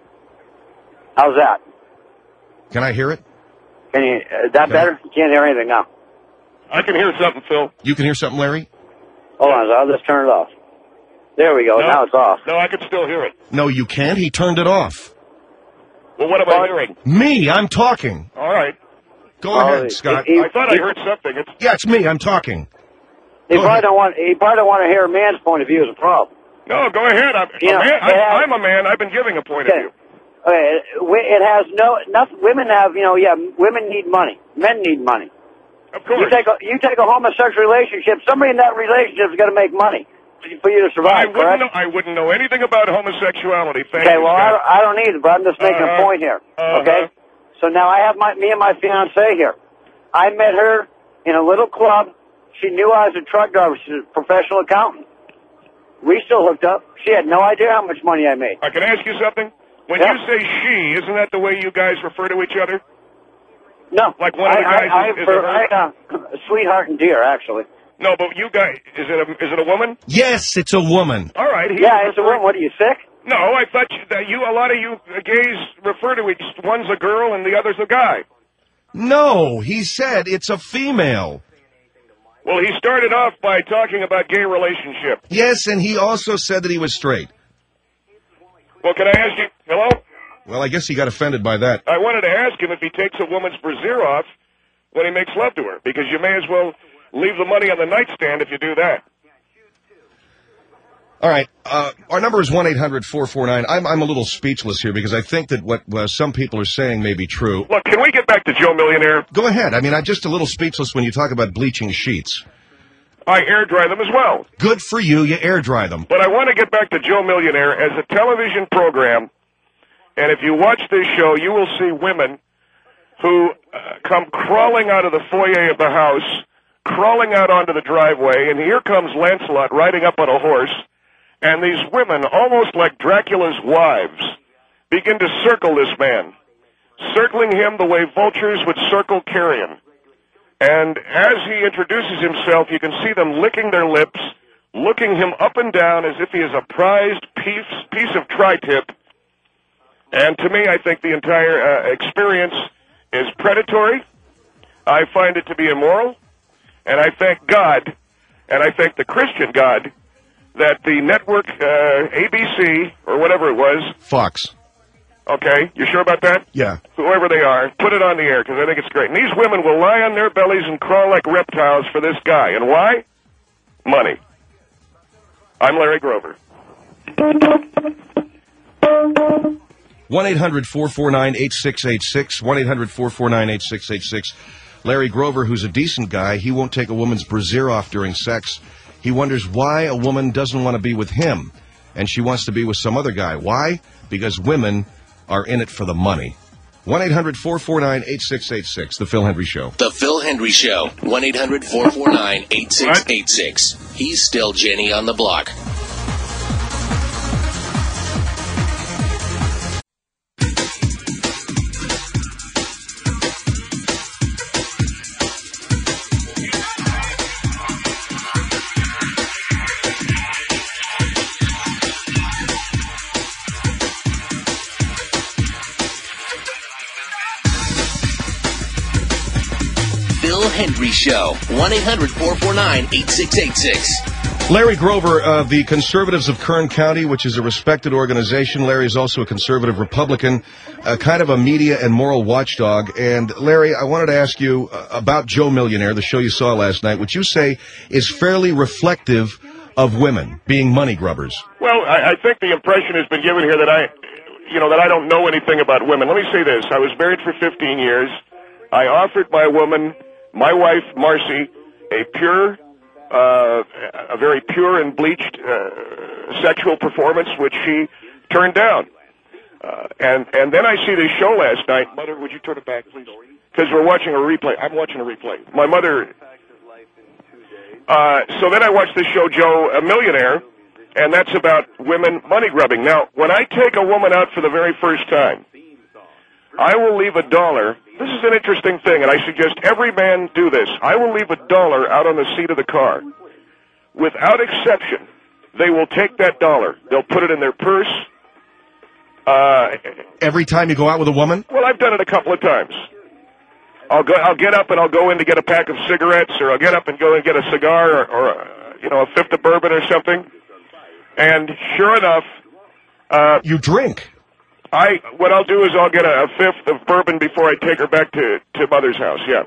How's that? Can I hear it? Can you? Is that Okay. better? You can't hear anything now. I can hear something, Phil. You can hear something, Larry? Hold on, I'll just turn it off. There we go. No. Now it's off. No, I can still hear it. No, you can't. He turned it off. Well, what am I hearing? Me, I'm talking. All right. Go Oh, ahead, he- Scott. he- I thought I heard something. It's, Yeah, it's me. I'm talking. He Go probably ahead. don't want. He probably don't want to hear a man's point of view. Is a problem. no, go ahead. I'm, You know, a man, it I'm, has- I'm a man. I've been giving a point of Okay. view. Okay. It has no. Nothing. Women have. You know. Yeah. Women need money. Men need money. Of course. You take a you take a homosexual relationship. Somebody in that relationship is going to make money for you to I survive. wouldn't Correct? know. I wouldn't know anything about homosexuality. Thank Okay. you, Well, I Scott. don't, I don't either, but I'm just making Uh-huh. a point here. Uh-huh. Okay. So now I have my me and my fiance here. I met her in a little club. She knew I was a truck driver. She's a professional accountant. We still hooked up. She had no idea how much money I made. I can ask you something. When Yeah. you say she, isn't that the way you guys refer to each other? No. Like one of the I, guys I, is- I, is for, a- I uh, sweetheart and dear, actually. No, but you guys, is it a is it a woman? Yes, it's a woman. All right. he Yeah, it's a referred- woman. What are you, sick? No, I thought you, that you a lot of you gays refer to each one's a girl and the other's a guy. No, he said it's a female. Well, he started off by talking about gay relationship. Yes, and he also said that he was straight. Well, can I ask you? Hello? Well, I guess he got offended by that. I wanted to ask him if he takes a woman's brassiere off when he makes love to her, because you may as well leave the money on the nightstand if you do that. All right. Uh, our number is one eight hundred four four nine. I'm, I'm a little speechless here because I think that what uh, some people are saying may be true. Look, can we get back to Joe Millionaire? Go ahead. I mean, I'm just a little speechless when you talk about bleaching sheets. I air dry them as well. Good for you. You air dry them. But I want to get back to Joe Millionaire as a television program. And if you watch this show, you will see women who uh, come crawling out of the foyer of the house, crawling out onto the driveway, and here comes Lancelot riding up on a horse, and these women, almost like Dracula's wives, begin to circle this man, circling him the way vultures would circle carrion. And as he introduces himself, you can see them licking their lips, looking him up and down as if he is a prized piece, piece of tri-tip. And to me, I think the entire uh, experience is predatory. I find it to be immoral. And I thank God, and I thank the Christian God, that the network, uh, A B C, or whatever it was. Fox. Okay, you sure about that? Yeah. Whoever they are, put it on the air, because I think it's great. And these women will lie on their bellies and crawl like reptiles for this guy. And why? Money. I'm Larry Grover. one eight hundred four four nine eight six eight six. one eight hundred four four nine eight six eight six. Larry Grover, who's a decent guy, he won't take a woman's brassiere off during sex. He wonders why a woman doesn't want to be with him, and she wants to be with some other guy. Why? Because women are in it for the money. one eight hundred four four nine eight six eight six, The Phil Hendry Show. The Phil Hendry Show, one eight hundred four four nine eight six eight six. He's still Jenny on the block. Phil Hendry Show, one eight hundred four four nine eight six eight six. Larry Grover of the Conservatives of Kern County, which is a respected organization. Larry is also a conservative Republican, uh, kind of a media and moral watchdog. And, Larry, I wanted to ask you uh, about Joe Millionaire, the show you saw last night, which you say is fairly reflective of women being money grubbers. Well, I, I think the impression has been given here that I, you know, that I don't know anything about women. Let me say this. I was married for fifteen years. I offered my woman, my wife, Marcy, a pure, uh, a very pure and bleached uh, sexual performance, which she turned down. Uh, and, and then I see this show last night. Mother, would you turn it back, please? Because we're watching a replay. I'm watching a replay. My mother... Uh, so then I watched this show, Joe, a Millionaire, and that's about women money grubbing. Now, when I take a woman out for the very first time, I will leave a dollar. This is an interesting thing, and I suggest every man do this. I will leave a dollar out on the seat of the car. Without exception, they will take that dollar. They'll put it in their purse. Uh, Every time you go out with a woman? well, I've done it a couple of times. I'll go. I'll get up and I'll go in to get a pack of cigarettes, or I'll get up and go and get a cigar, or, or uh, you know, a fifth of bourbon or something. And sure enough, uh, you drink. I what I'll do is I'll get a, a fifth of bourbon before I take her back to to Mother's house. Yeah.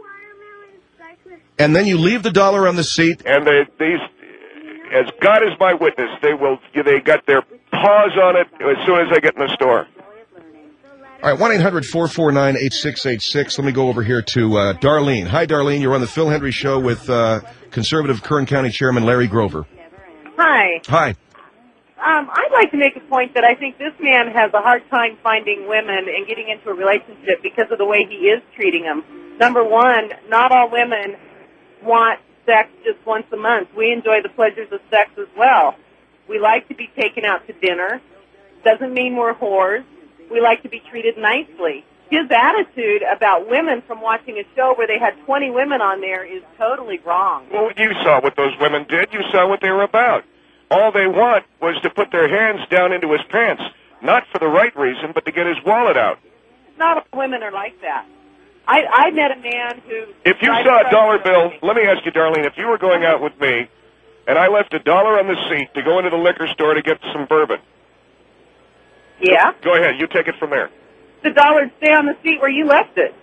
And then you leave the dollar on the seat. And they, these, as God is my witness, they will. They got their paws on it as soon as I get in the store. All right, one eight hundred four four nine eight six eight six. Let me go over here to uh, Darlene. Hi, Darlene. You're on the Phil Hendry Show with uh, conservative Kern County Chairman Larry Grover. Hi. Hi. Um, I'd like to make a point that I think this man has a hard time finding women and getting into a relationship because of the way he is treating them. Number one, not all women want sex just once a month. We enjoy the pleasures of sex as well. We like to be taken out to dinner. Doesn't mean we're whores. We like to be treated nicely. His attitude about women from watching a show where they had twenty women on there is totally wrong. Well, you saw what those women did. You saw what they were about. All they want was to put their hands down into his pants, not for the right reason, but to get his wallet out. Not all women are like that. I, I met a man who... If you saw a dollar bill, let me ask you, Darlene, if you were going out with me, and I left a dollar on the seat to go into the liquor store to get some bourbon... Yeah? Go ahead, you take it from there. The dollar would stay on the seat where you left it.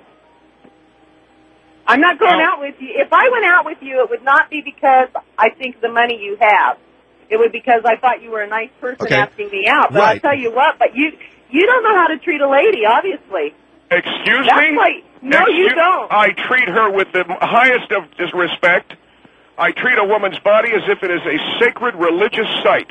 I'm not going Oh. out with you. If I went out with you, it would not be because I think the money you have. It would be because I thought you were a nice person Okay. asking me out. But Right. I'll tell you what, but you you don't know how to treat a lady, obviously. Excuse That's me? why- no, you Excuse- don't. I treat her with the highest of respect. I treat a woman's body as if it is a sacred religious site.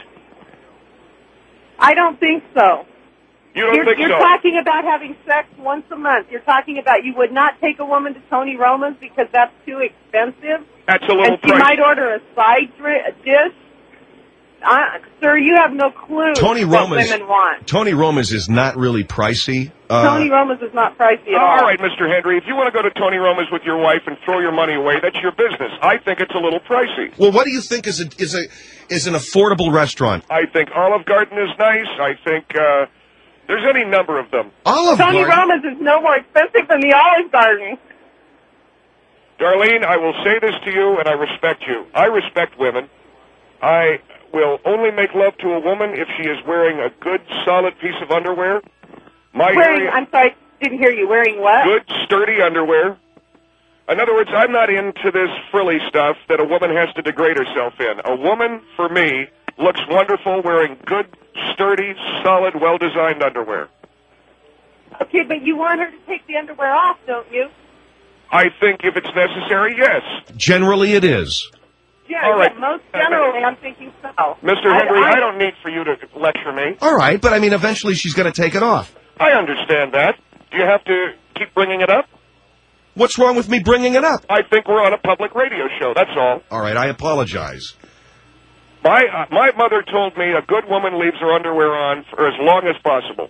I don't think so. You don't you're, think you're so? talking about having sex once a month. You're talking about you would not take a woman to Tony Roma's because that's too expensive. That's a little And she pricey. might order a side dri- dish. Uh, sir, you have no clue Tony what Roma's, women want. Tony Roma's is not really pricey. Uh, Tony Roma's is not pricey at all. All right, Mister Hendry, if you want to go to Tony Roma's with your wife and throw your money away, that's your business. I think it's a little pricey. Well, what do you think is a, is a is an affordable restaurant? I think Olive Garden is nice. I think uh, there's any number of them. Olive Tony Garden? Roma's is no more expensive than the Olive Garden. Darlene, I will say this to you, and I respect you. I respect women. I will only make love to a woman if she is wearing a good, solid piece of underwear. My Wearing, area- I'm sorry, didn't hear you. Wearing what? good, sturdy underwear. In other words, I'm not into this frilly stuff that a woman has to degrade herself in. A woman, for me, looks wonderful wearing good, sturdy, solid, well-designed underwear. Okay, but you want her to take the underwear off, don't you? I think if it's necessary, yes. Generally, it is. Yeah, All right. yeah, most generally, I'm thinking so. Mister I- Henry, I, I- don't need for you to lecture me. All right, but I mean, eventually she's going to take it off. I understand that. Do you have to keep bringing it up? What's wrong with me bringing it up? I think we're on a public radio show, that's all. All right, I apologize. My uh, my mother told me a good woman leaves her underwear on for as long as possible.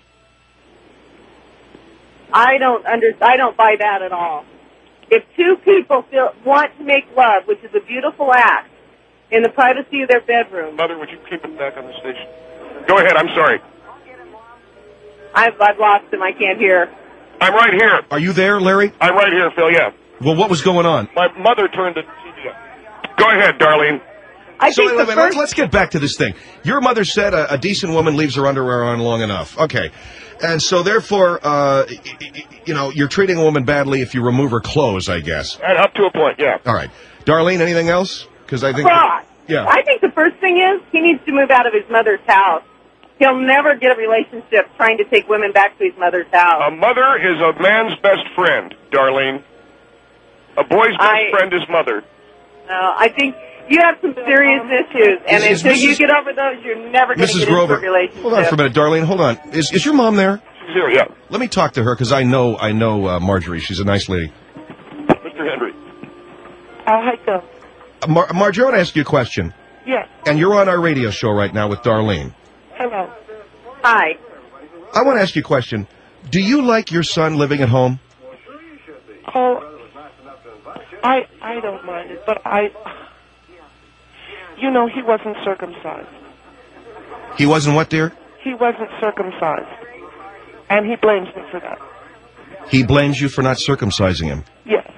I don't under, I don't buy that at all. If two people feel, want to make love, which is a beautiful act, in the privacy of their bedroom, Mother, would you keep it back on the station? Go ahead, I'm sorry. I've, I've lost him. I can't hear. I'm right here. Are you there, Larry? I'm right here, Phil, yeah. Well, what was going on? My mother turned the T V up. Go ahead, Darlene. I So think wait, the wait, first, let's, let's get back to this thing. Your mother said a, a decent woman leaves her underwear on long enough. Okay. And so therefore, uh, y- y- you know, you're treating a woman badly if you remove her clothes, I guess. And up to a point, yeah. All right. Darlene, anything else? Because I think... Well, yeah. I think the first thing is he needs to move out of his mother's house. He'll never get a relationship trying to take women back to his mother's house. A mother is a man's best friend, Darlene. A boy's best I- friend is mother. No, I think you have some serious issues, and Is- is until you Missus get over those, you're never going to Missus get Grover, into a relationship. hold on for a minute, Darlene. Hold on. Is is your mom there? She's here, yeah. Let me talk to her because I know I know uh, Marjorie. She's a nice lady. Mister Henry. Oh, hi, Phil. Uh, Mar- Marjorie, I want to ask you a question. Yes. And you're on our radio show right now with Darlene. Hello. Hi. I want to ask you a question. Do you like your son living at home? Oh, I I don't mind it, but I, you know, he wasn't circumcised. He wasn't what, dear? He wasn't circumcised, and he blames me for that. He blames you for not circumcising him. Yes,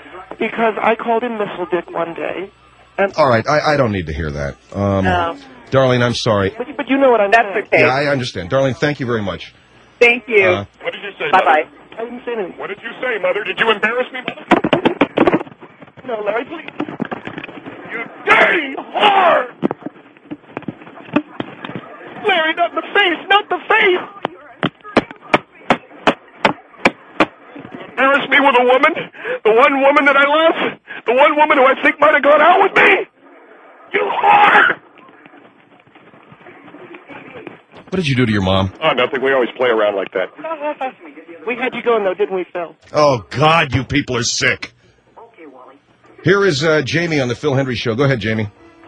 because I called him Missile Dick one day, and All right, I, I don't need to hear that. Um, No. Darlene, I'm sorry. But, but you know what I'm That's okay. Yeah, I understand. Darlene, thank you very much. Thank you. Uh, What did you say, Bye-bye. Mother? I didn't say anything. What did you say, Mother? Did you embarrass me, Mother? No, Larry, please. You dirty whore! Larry, not the face, not the face. Embarrass me with a woman? The one woman that I love? The one woman who I think might have gone out with me? You whore! what did you do to your mom? Oh, nothing. We always play around like that. We had you going, though, didn't we, Phil? Oh, God, you people are sick. Here is uh, Jamie on the Phil Hendry Show. Go ahead, Jamie.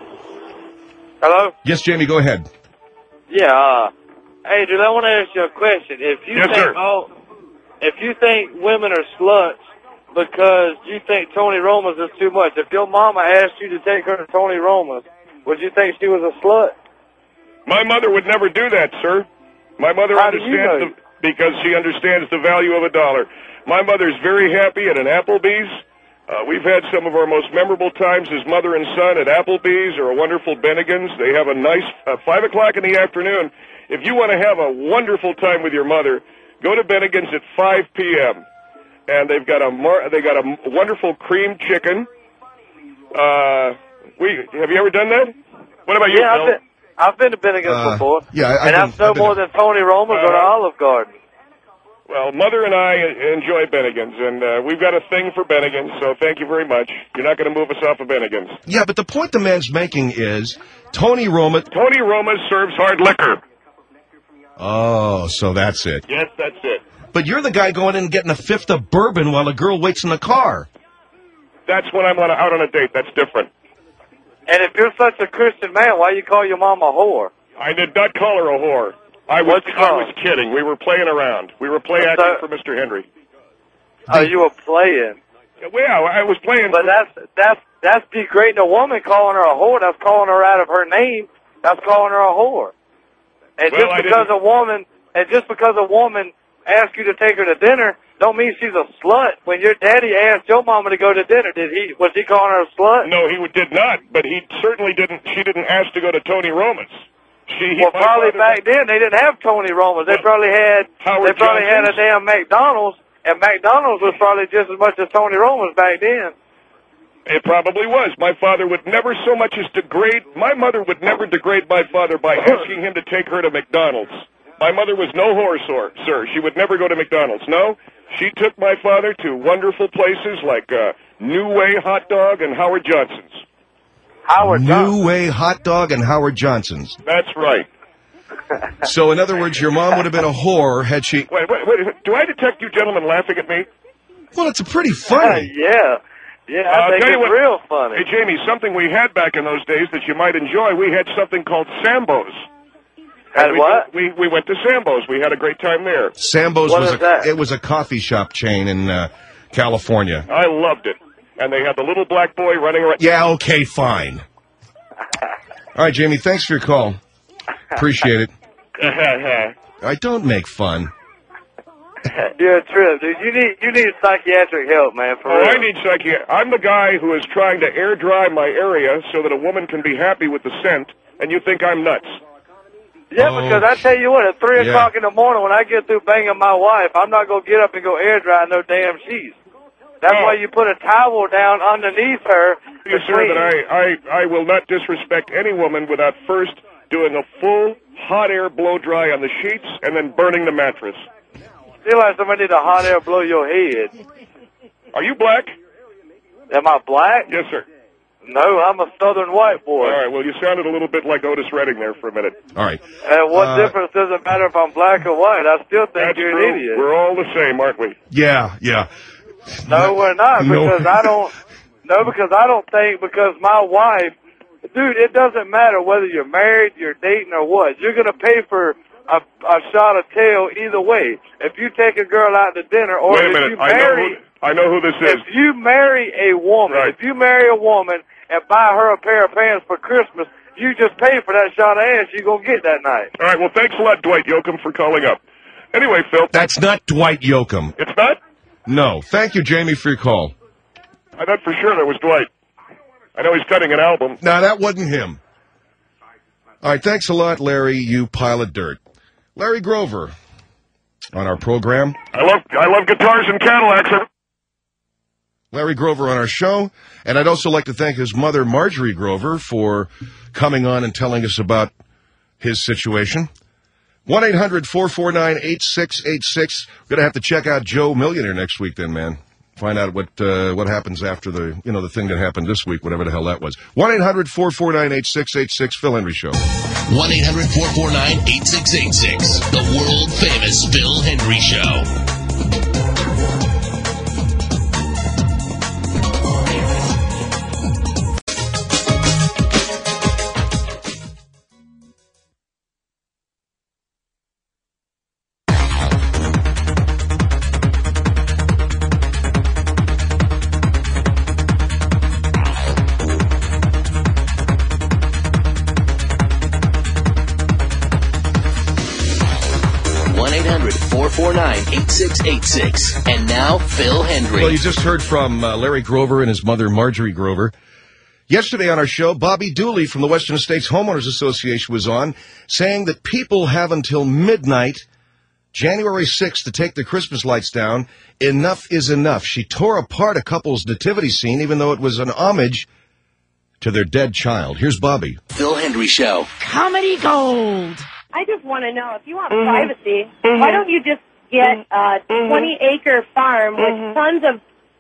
Hello? Yes, Jamie, go ahead. Yeah, uh, Adrian, I want to ask you a question. If you Yes, think sir. all, if you think women are sluts because you think Tony Roma's is too much, if your mama asked you to take her to Tony Roma's, would you think she was a slut? My mother would never do that, sir. My mother How do you understands know? the, because she understands the value of a dollar. My mother's very happy at an Applebee's. Uh, we've had some of our most memorable times as mother and son at Applebee's or a wonderful Bennigan's. They have a nice uh, five o'clock in the afternoon. If you want to have a wonderful time with your mother, go to Bennigan's at five p.m. and they've got a mar- they got a wonderful cream chicken. Uh, we have you ever done that? What about you, Yeah, I've Phil? been, I've been to Bennigan's Uh, before. yeah, I- I've and been- that's no I've been more to- than Tony Roma's or the Uh-huh. Olive Garden. Well, Mother and I enjoy Bennigan's, and uh, we've got a thing for Bennigan's, so thank you very much. You're not going to move us off of Bennigan's. Yeah, but the point the man's making is Tony Roma... Tony Roma serves hard liquor. Oh, so that's it. Yes, that's it. But you're the guy going in and getting a fifth of bourbon while a girl waits in the car. That's when I'm on a, out on a date. That's different. And if you're such a Christian man, why you call your mom a whore? I did not call her a whore. I was, What's it I called? was kidding. We were playing around. We were play What's acting that? for Mister Henry. Oh, you were playing. Well, I was playing. But for, that's that's that's degrading a woman, calling her a whore. That's calling her out of her name. That's calling her a whore. And Well, I just because didn't- a woman and just because a woman asks you to take her to dinner, don't mean she's a slut. When your daddy asked your mama to go to dinner, did he was he calling her a slut? No, he did not. But he certainly didn't. She didn't ask to go to Tony Roma's. She Well, my probably father- back then they didn't have Tony Roma's. They What? probably had Howard they probably had a Johnson's? damn McDonald's, and McDonald's was probably just as much as Tony Roma's back then. It probably was. My father would never so much as degrade. My mother would never degrade my father by asking him to take her to McDonald's. My mother was no whore, sir. sir. She would never go to McDonald's. No, she took my father to wonderful places like uh, New Way Hot Dog and Howard Johnson's. Howard New Johnson. Way Hot Dog and Howard Johnson's. That's right. So, in other words, your mom would have been a whore had she... Wait, wait, wait. Do I detect you gentlemen laughing at me? Well, it's pretty funny. Yeah, yeah, I I'll think tell it's you what- real funny. Hey, Jamie, something we had back in those days that you might enjoy. We had something called Sambo's. Had we, what? We we went to Sambo's. We had a great time there. Sambo's What was is a that? it was a coffee shop chain in uh, California. I loved it. And they had the little black boy running around. Yeah, okay, fine. All right, Jamie, thanks for your call. Appreciate it. I don't make fun. You're a trip, dude. You need you need psychiatric help, man. For Oh, real. I need psychiatric. I'm the guy who is trying to air dry my area so that a woman can be happy with the scent, and you think I'm nuts. Yeah, Oh. because I tell you what, at three Yeah. o'clock in the morning when I get through banging my wife, I'm not gonna get up and go air dry no damn sheets. That's Oh. why you put a towel down underneath her. You, to sir, clean. that I, I, I will not disrespect any woman without first doing a full hot air blow dry on the sheets and then burning the mattress. Feel like somebody need a hot air blow your head. Are you black? Am I black? Yes, sir. No, I'm a southern white boy. All right, well, you sounded a little bit like Otis Redding there for a minute. All right. And what Uh, difference does it matter if I'm black or white? I still think That's you're true. an idiot. We're all the same, aren't we? Yeah, yeah. No, we're not, No. because I don't. No, because I don't think because my wife, dude, it doesn't matter whether you're married, you're dating, or what. You're gonna pay for a, a shot of tail either way. If you take a girl out to dinner, or Wait a if minute. you I know, marry, who, I know who this is. if you marry a woman, Right. if you marry a woman and buy her a pair of pants for Christmas, you just pay for that shot of ass you're gonna get that night. All right, well, thanks a lot, Dwight Yoakam, for calling up. Anyway, Phil. That's not Dwight Yoakam. It's not? No. Thank you, Jamie, for your call. I thought for sure that was Dwight. I know he's cutting an album. No, that wasn't him. All right, thanks a lot, Larry, you pile of dirt. Larry Grover on our program. I love I love guitars and Cadillacs. Larry Grover on our show. And I'd also like to thank his mother, Marjorie Grover, for coming on and telling us about his situation. one eight hundred four four nine eight six eight six. We're going to have to check out Joe Millionaire next week then, man. Find out what uh, what happens after the, you know, the thing that happened this week, whatever the hell that was. one eight hundred four four nine eight six eight six, Phil Hendry Show. one eight hundred four four nine eight six eight six, the world-famous Phil Hendry Show. four four nine eight six eight six. And now, Phil Hendry. Well, you just heard from uh, Larry Grover and his mother, Marjorie Grover. Yesterday on our show, Bobby Dooley from the Western States Homeowners Association was on, saying that people have until midnight, January sixth, to take the Christmas lights down. Enough is enough. She tore apart a couple's nativity scene, even though it was an homage to their dead child. Here's Bobby. Phil Hendry Show. Comedy gold. I just want to know, if you want Mm-hmm. privacy, Mm-hmm. why don't you just get a Mm-hmm. twenty-acre farm with Mhm. tons of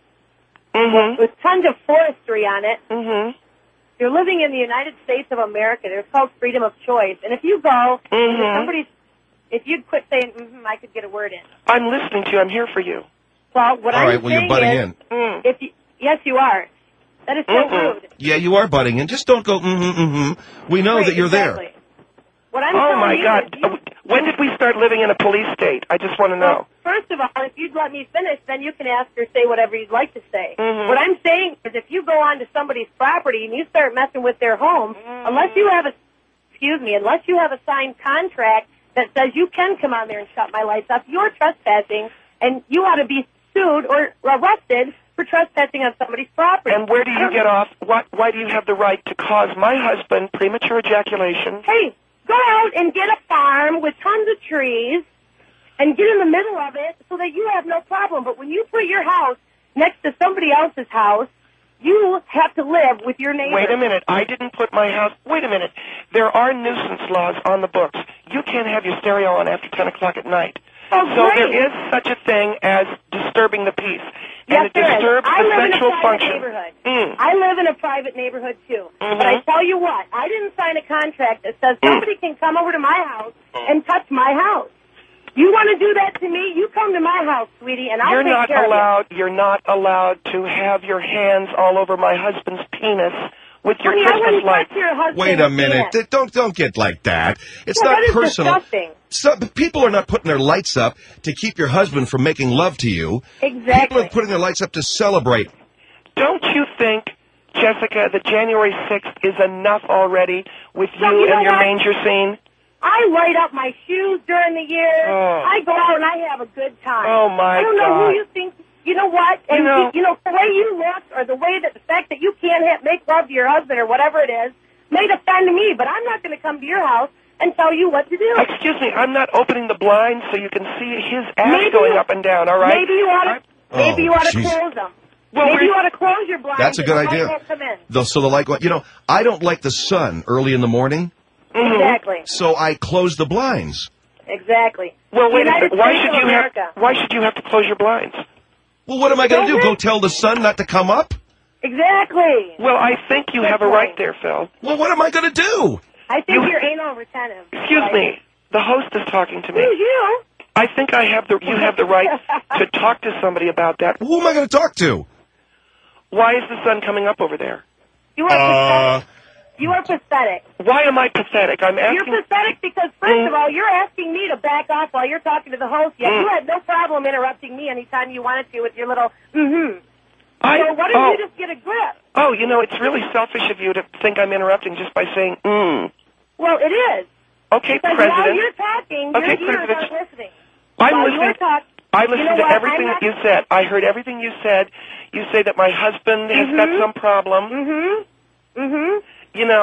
Mm-hmm. with, with tons of forestry on it? Mm-hmm. You're living in the United States of America. There's called freedom of choice. And if you go, Mhm. if somebody's, if you'd quit saying, mm-hmm, I could get a word in. I'm listening to you. I'm here for you. Well, what All I'm right, well, you're saying butting is, in. Mm. if you, yes, you are. That is so Mm-mm. rude. Yeah, you are butting in. Just don't go, mm-hmm, mm-hmm. We know Right, that you're exactly. there. What I'm Oh, telling my you God. is you, When did we start living in a police state? I just want to know. first of all, if you'd let me finish, then you can ask or say whatever you'd like to say. Mhm. What I'm saying is, if you go onto somebody's property and you start messing with their home, unless you have a, excuse me, unless you have a signed contract that says you can come on there and shut my lights off, you're trespassing, and you ought to be sued or arrested for trespassing on somebody's property. And where do you get off? Why, why do you have the right to cause my husband premature ejaculation? Hey, go out and get a farm with tons of trees and get in the middle of it so that you have no problem. But when you put your house next to somebody else's house, you have to live with your neighbors. Wait a minute. I didn't put my house... Wait a minute. There are nuisance laws on the books. You can't have your stereo on after ten o'clock at night. Oh, so great. there is such a thing as disturbing the peace. Yes, and it there is. disturbs I the live in a sexual private function. neighborhood. Mm. I live in a private neighborhood, too. Mhm. But I tell you what, I didn't sign a contract that says somebody can come over to my house and touch my house. You want to do that to me? You come to my house, sweetie, and I'll You're take not care allowed. You're not allowed to have your hands all over my husband's penis with your of you. Honey, I Christmas wouldn't lights. touch your husband Wait a with minute. hands. Th- Don't don't get like that. It's Yeah, not that is personal. disgusting. So, people are not putting their lights up to keep your husband from making love to you. Exactly. People are putting their lights up to celebrate. Don't you think, Jessica, that January sixth is enough already with you, So you know and your what? manger scene? I light up my shoes during the year. Oh. I go out and I have a good time. Oh, my I don't know God. who you think. You know what? You And know- you know the way you look, or the way that the fact that you can't have, make love to your husband or whatever it is, may offend me. But I'm not going to come to your house and tell you what to do. Excuse me, I'm not opening the blinds so you can see his ass Maybe going you- up and down, all right? Maybe you ought to. Maybe Oh, you ought to jeez. close them. Well, maybe we're- you ought to close your blinds. That's a and good the light idea. won't come in. The, so the light, go- you know, I don't like the sun early in the morning, Mhm. Exactly. so I close the blinds. Exactly. Well, wait a United second. Why States should of you have? America. Why should you have to close your blinds? Well, what am I going to do? Don't Go it? tell the sun not to come up? Exactly. Well, I think you Good have a right point. there, Phil. Well, what am I going to do? I think You- you're anal retentive. Excuse Like, me. The host is talking to me. Who's you? I think I have the. You have the right to talk to somebody about that. Who am I going to talk to? Why is the sun coming up over there? You are Uh, pathetic. You are pathetic. Why am I pathetic? I'm You're asking. pathetic because, first of all, you're asking me to back off while you're talking to the host. Yet Mm. you had no problem interrupting me anytime you wanted to with your little mm-hmm. I, So why don't oh, you just get a grip? oh, you know, it's really selfish of you to think I'm interrupting just by saying mm. Well, it is. Okay, Because while President. you're talking, Okay, your ears President. aren't listening. I'm while listening. You're talk- I You listened know to what? everything I'm that you said. I heard everything you said. You say that my husband has got Mhm. some problem. Mm-hmm. Mm-hmm. You know,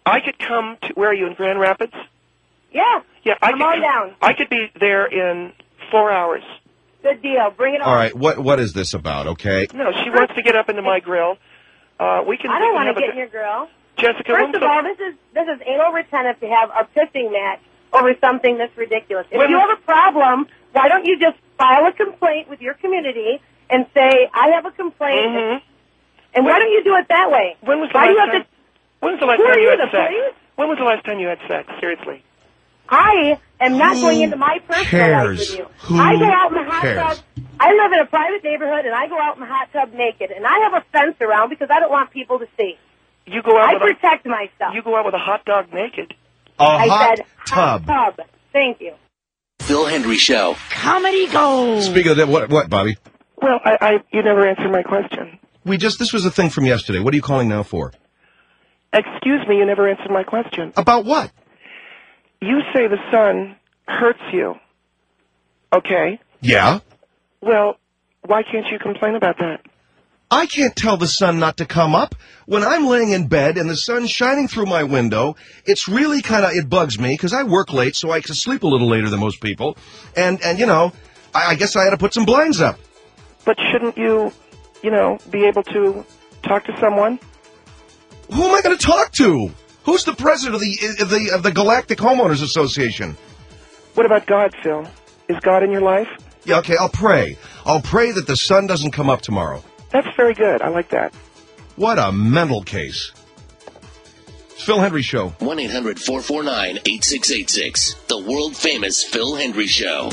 I could come to, where are you, in Grand Rapids? Yeah. Yeah, I Come could, on down. I could be there in four hours. Good deal. Bring it on. All right, what what is this about, okay? No, she wants to get up into my grill. Uh, we can. I we don't can want have to a- get in your grill. Jessica, First when's of the- all, this is this is anal retentive to have a pissing match over something that's ridiculous. If When- you have a problem, why don't you just file a complaint with your community and say, I have a complaint, Mhm. and why don't you do it that way? When was the why last do you have time? to? When was the last Who time are you you, had the sex? police? When was the last time you had sex? Seriously. I am not Who going into my personal cares? life with you. Who I go out in the hot cares? tub. I live in a private neighborhood, and I go out in the hot tub naked, and I have a fence around because I don't want people to see. You go out I with protect myself. a you go out with a hot dog naked. A I hot said tub. hot tub. Thank you. Phil Hendry Show. Comedy Gold. Speaking of that, what, what, Bobby? Well, I, I you never answered my question. We just, this was a thing from yesterday. What are you calling now for? Excuse me, you never answered my question. About what? You say the sun hurts you. Okay. Yeah? Well, why can't you complain about that? I can't tell the sun not to come up. When I'm laying in bed and the sun's shining through my window, it's really kind of, it bugs me because I work late so I can sleep a little later than most people. And, and you know, I, I guess I had to put some blinds up. But shouldn't you, you know, be able to talk to someone? Who am I going to talk to? Who's the president of the, of the, of the Galactic Homeowners Association? What about God, Phil? Is God in your life? Yeah, okay, I'll pray. I'll pray that the sun doesn't come up tomorrow. That's very good. I like that. What a mental case. It's Phil Hendry Show. one eight hundred four four nine eight six eight six. The world famous Phil Hendry Show.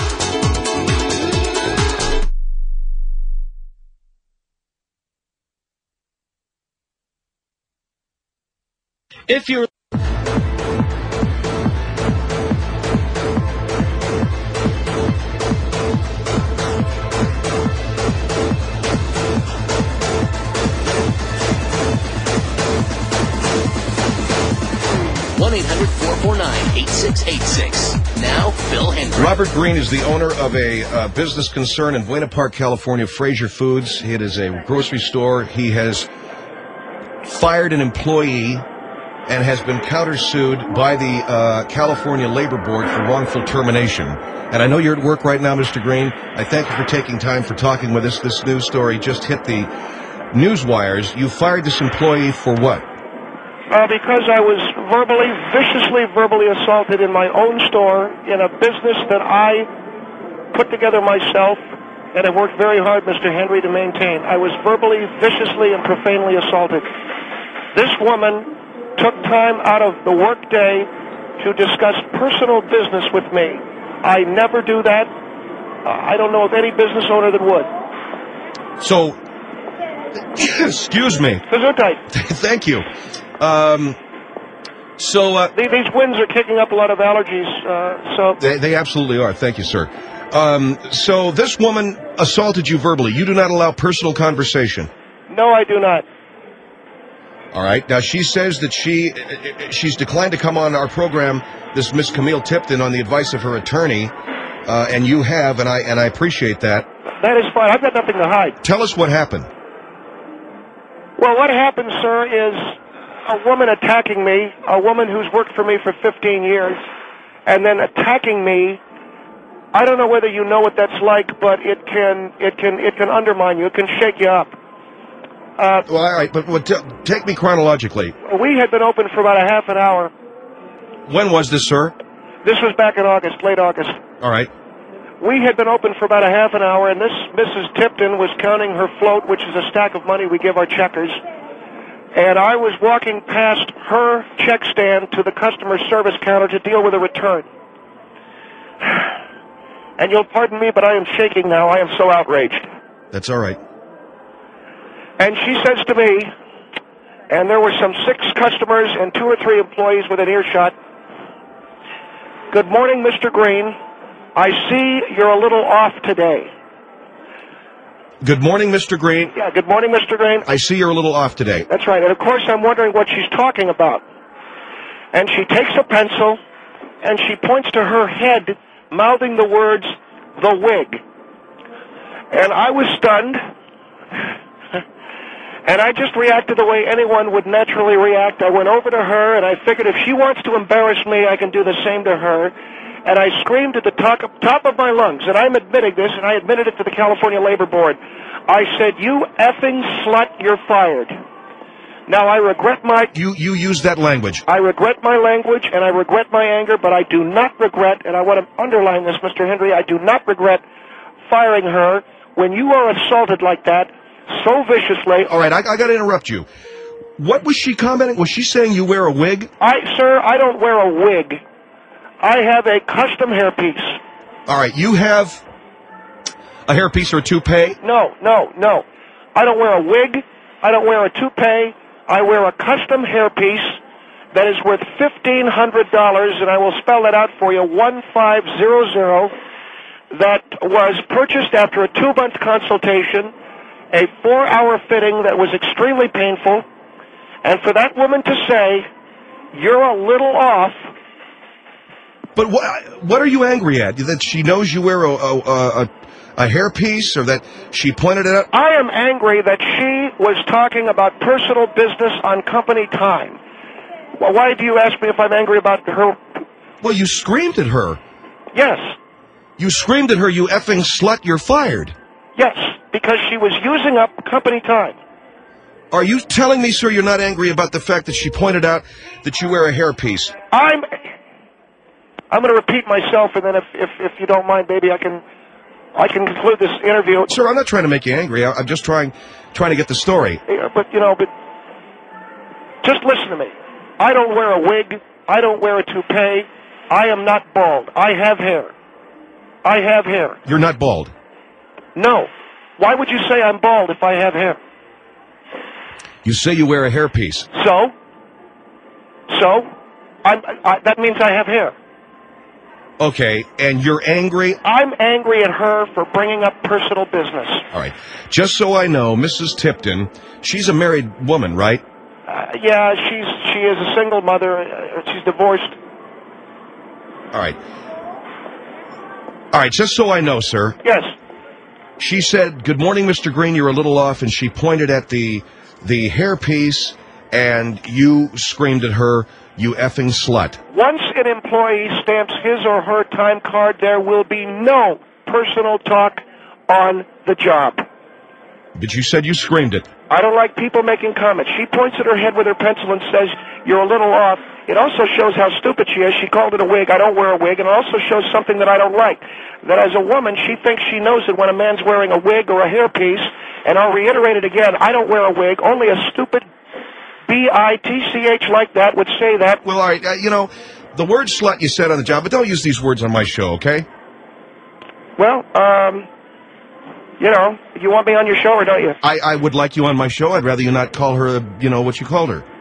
If you're one eight hundred four four nine eight six eight six. Now, Phil Hendry. Robert Green is the owner of a uh, business concern in Buena Park, California, Fraser Foods. It is a grocery store. He has fired an employee and has been countersued by the uh, California Labor Board for wrongful termination. And I know you're at work right now, Mister Green. I thank you for taking time for talking with us. This news story just hit the news wires. You fired this employee for what? Uh, because I was verbally, viciously verbally assaulted in my own store in a business that I put together myself and have worked very hard, Mister Henry, to maintain. I was verbally, viciously, and profanely assaulted. This woman took time out of the workday to discuss personal business with me. I never do that. Uh, I don't know of any business owner that would. So, excuse me. Gesundheit. Thank you. Um, so uh, These winds are kicking up a lot of allergies, uh, so... they, they absolutely are. Thank you, sir. Um, so this woman assaulted you verbally. You do not allow personal conversation. No, I do not. All right. Now, she says that she she's declined to come on our program, this Miss Camille Tipton, on the advice of her attorney, uh, and you have, and I and I appreciate that. That is fine. I've got nothing to hide. Tell us what happened. Well, what happened, sir, is a woman attacking me, a woman who's worked for me for fifteen years, and then attacking me. I don't know whether you know what that's like, but it can it can it can undermine you. It can shake you up. Uh, Well, all right, but, but t- take me chronologically. we had been open for about a half an hour. When was this, sir? This was back in August, late August. All right. We had been open for about a half an hour, and this Missus Tipton was counting her float, which is a stack of money we give our checkers. And I was walking past her check stand to the customer service counter to deal with a return. And you'll pardon me, but I am shaking now. I am so outraged. That's all right. And she says to me, and there were some six customers and two or three employees within earshot, "Good morning, Mister Green. I see you're a little off today." Good morning, Mister Green. Yeah, good morning, Mister Green. I see you're a little off today. That's right. And, of course, I'm wondering what she's talking about. And she takes a pencil, and she points to her head, mouthing the words, "the wig." And I was stunned. And I just reacted the way anyone would naturally react. I went over to her, and I figured if she wants to embarrass me, I can do the same to her. And I screamed at the top top of my lungs, and I'm admitting this, and I admitted it to the California Labor Board. I said, "You effing slut, you're fired." Now, I regret my... You, you used that language. I regret my language, and I regret my anger, but I do not regret, and I want to underline this, Mister Henry, I do not regret firing her. When you are assaulted like that, so viciously... All right, I, I got to interrupt you. What was she commenting? Was she saying you wear a wig? I, sir, I don't wear a wig. I have a custom hairpiece. All right, you have a hairpiece or a toupee? No, no, no. I don't wear a wig. I don't wear a toupee. I wear a custom hairpiece that is worth fifteen hundred dollars, and I will spell that out for you, one five zero zero, that was purchased after a two-month consultation, a four-hour fitting that was extremely painful, and for that woman to say, "You're a little off." But what, what are you angry at? That she knows you wear a, a, a, a hairpiece, or that she pointed it out? I am angry that she was talking about personal business on company time. Well, why do you ask me if I'm angry about her? Well, you screamed at her. Yes. You screamed at her, "You effing slut, you're fired." Yes, because she was using up company time. Are you telling me, sir, you're not angry about the fact that she pointed out that you wear a hairpiece? I'm... I'm going to repeat myself, and then if, if, if you don't mind, baby, I can I can conclude this interview. Sir, I'm not trying to make you angry. I'm just trying trying to get the story. Yeah, but, you know, but just listen to me. I don't wear a wig. I don't wear a toupee. I am not bald. I have hair. I have hair. You're not bald? No. Why would you say I'm bald if I have hair? You say you wear a hairpiece. So? So? I'm, I, that means I have hair. Okay, and you're angry? I'm angry at her for bringing up personal business. All right. Just so I know, Missus Tipton, she's a married woman, right? Uh, yeah, she's she is a single mother. Uh, she's divorced. All right. All right, just so I know, sir. Yes. She said, "Good morning, Mister Green, you're a little off," and she pointed at the the hairpiece, and you screamed at her, "You effing slut." Once an employee stamps his or her time card, there will be no personal talk on the job. But you said you screamed it. I don't like people making comments. She points at her head with her pencil and says, "You're a little off." It also shows how stupid she is. She called it a wig. I don't wear a wig. And it also shows something that I don't like. That as a woman, she thinks she knows it when a man's wearing a wig or a hairpiece. And I'll reiterate it again. I don't wear a wig. Only a stupid B I T C H like that would say that. Well, all right, uh, you know, the word slut you said on the job, but don't use these words on my show, okay? Well, um, you know, you want me on your show or don't you? I, I would like you on my show. I'd rather you not call her, you know, what you called her.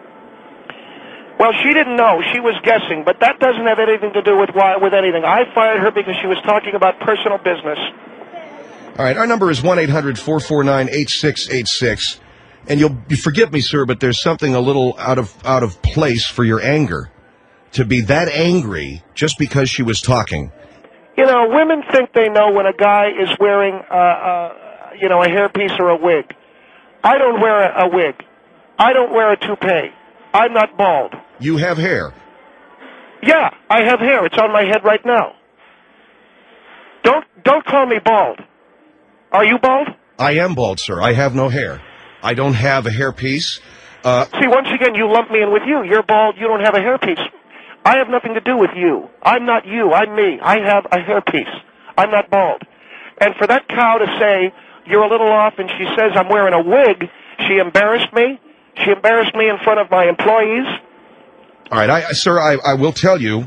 Well, she didn't know. She was guessing, but that doesn't have anything to do with why, with anything. I fired her because she was talking about personal business. All right, our number is one eight hundred four four nine eight six eight six. And you'll you forgive me, sir, but there's something a little out of out of place for your anger. To be that angry just because she was talking. You know, women think they know when a guy is wearing, uh, uh, you know, a hairpiece or a wig. I don't wear a, a wig. I don't wear a toupee. I'm not bald. You have hair. Yeah, I have hair. It's on my head right now. Don't don't call me bald. Are you bald? I am bald, sir. I have no hair. I don't have a hairpiece. Uh, See, once again, you lump me in with you. You're bald. You don't have a hairpiece. I have nothing to do with you. I'm not you. I'm me. I have a hairpiece. I'm not bald. And for that cow to say, "You're a little off," and she says I'm wearing a wig, she embarrassed me. She embarrassed me in front of my employees. All right, I, sir, I, I will tell you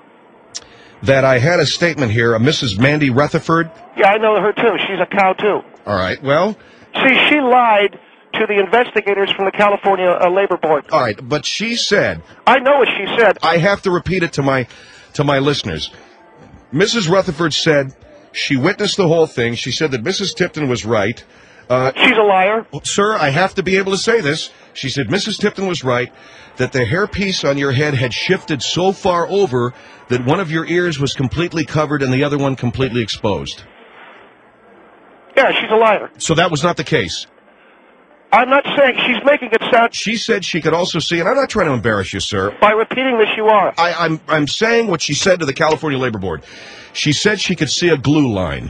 that I had a statement here, a Missus Mandy Rutherford. Yeah, I know her, too. She's a cow, too. All right, well... See, she lied to the investigators from the California uh, Labor Board. All right, but she said... I know what she said. I have to repeat it to my to my listeners. Missus Rutherford said she witnessed the whole thing. She said that Missus Tipton was right. Uh, She's a liar. Sir, I have to be able to say this. She said Missus Tipton was right, that the hairpiece on your head had shifted so far over that one of your ears was completely covered and the other one completely exposed. Yeah, she's a liar. So that was not the case? I'm not saying she's making it sound. She said she could also see, and I'm not trying to embarrass you, sir. By repeating this, you are. I, I'm I'm saying what she said to the California Labor Board. She said she could see a glue line.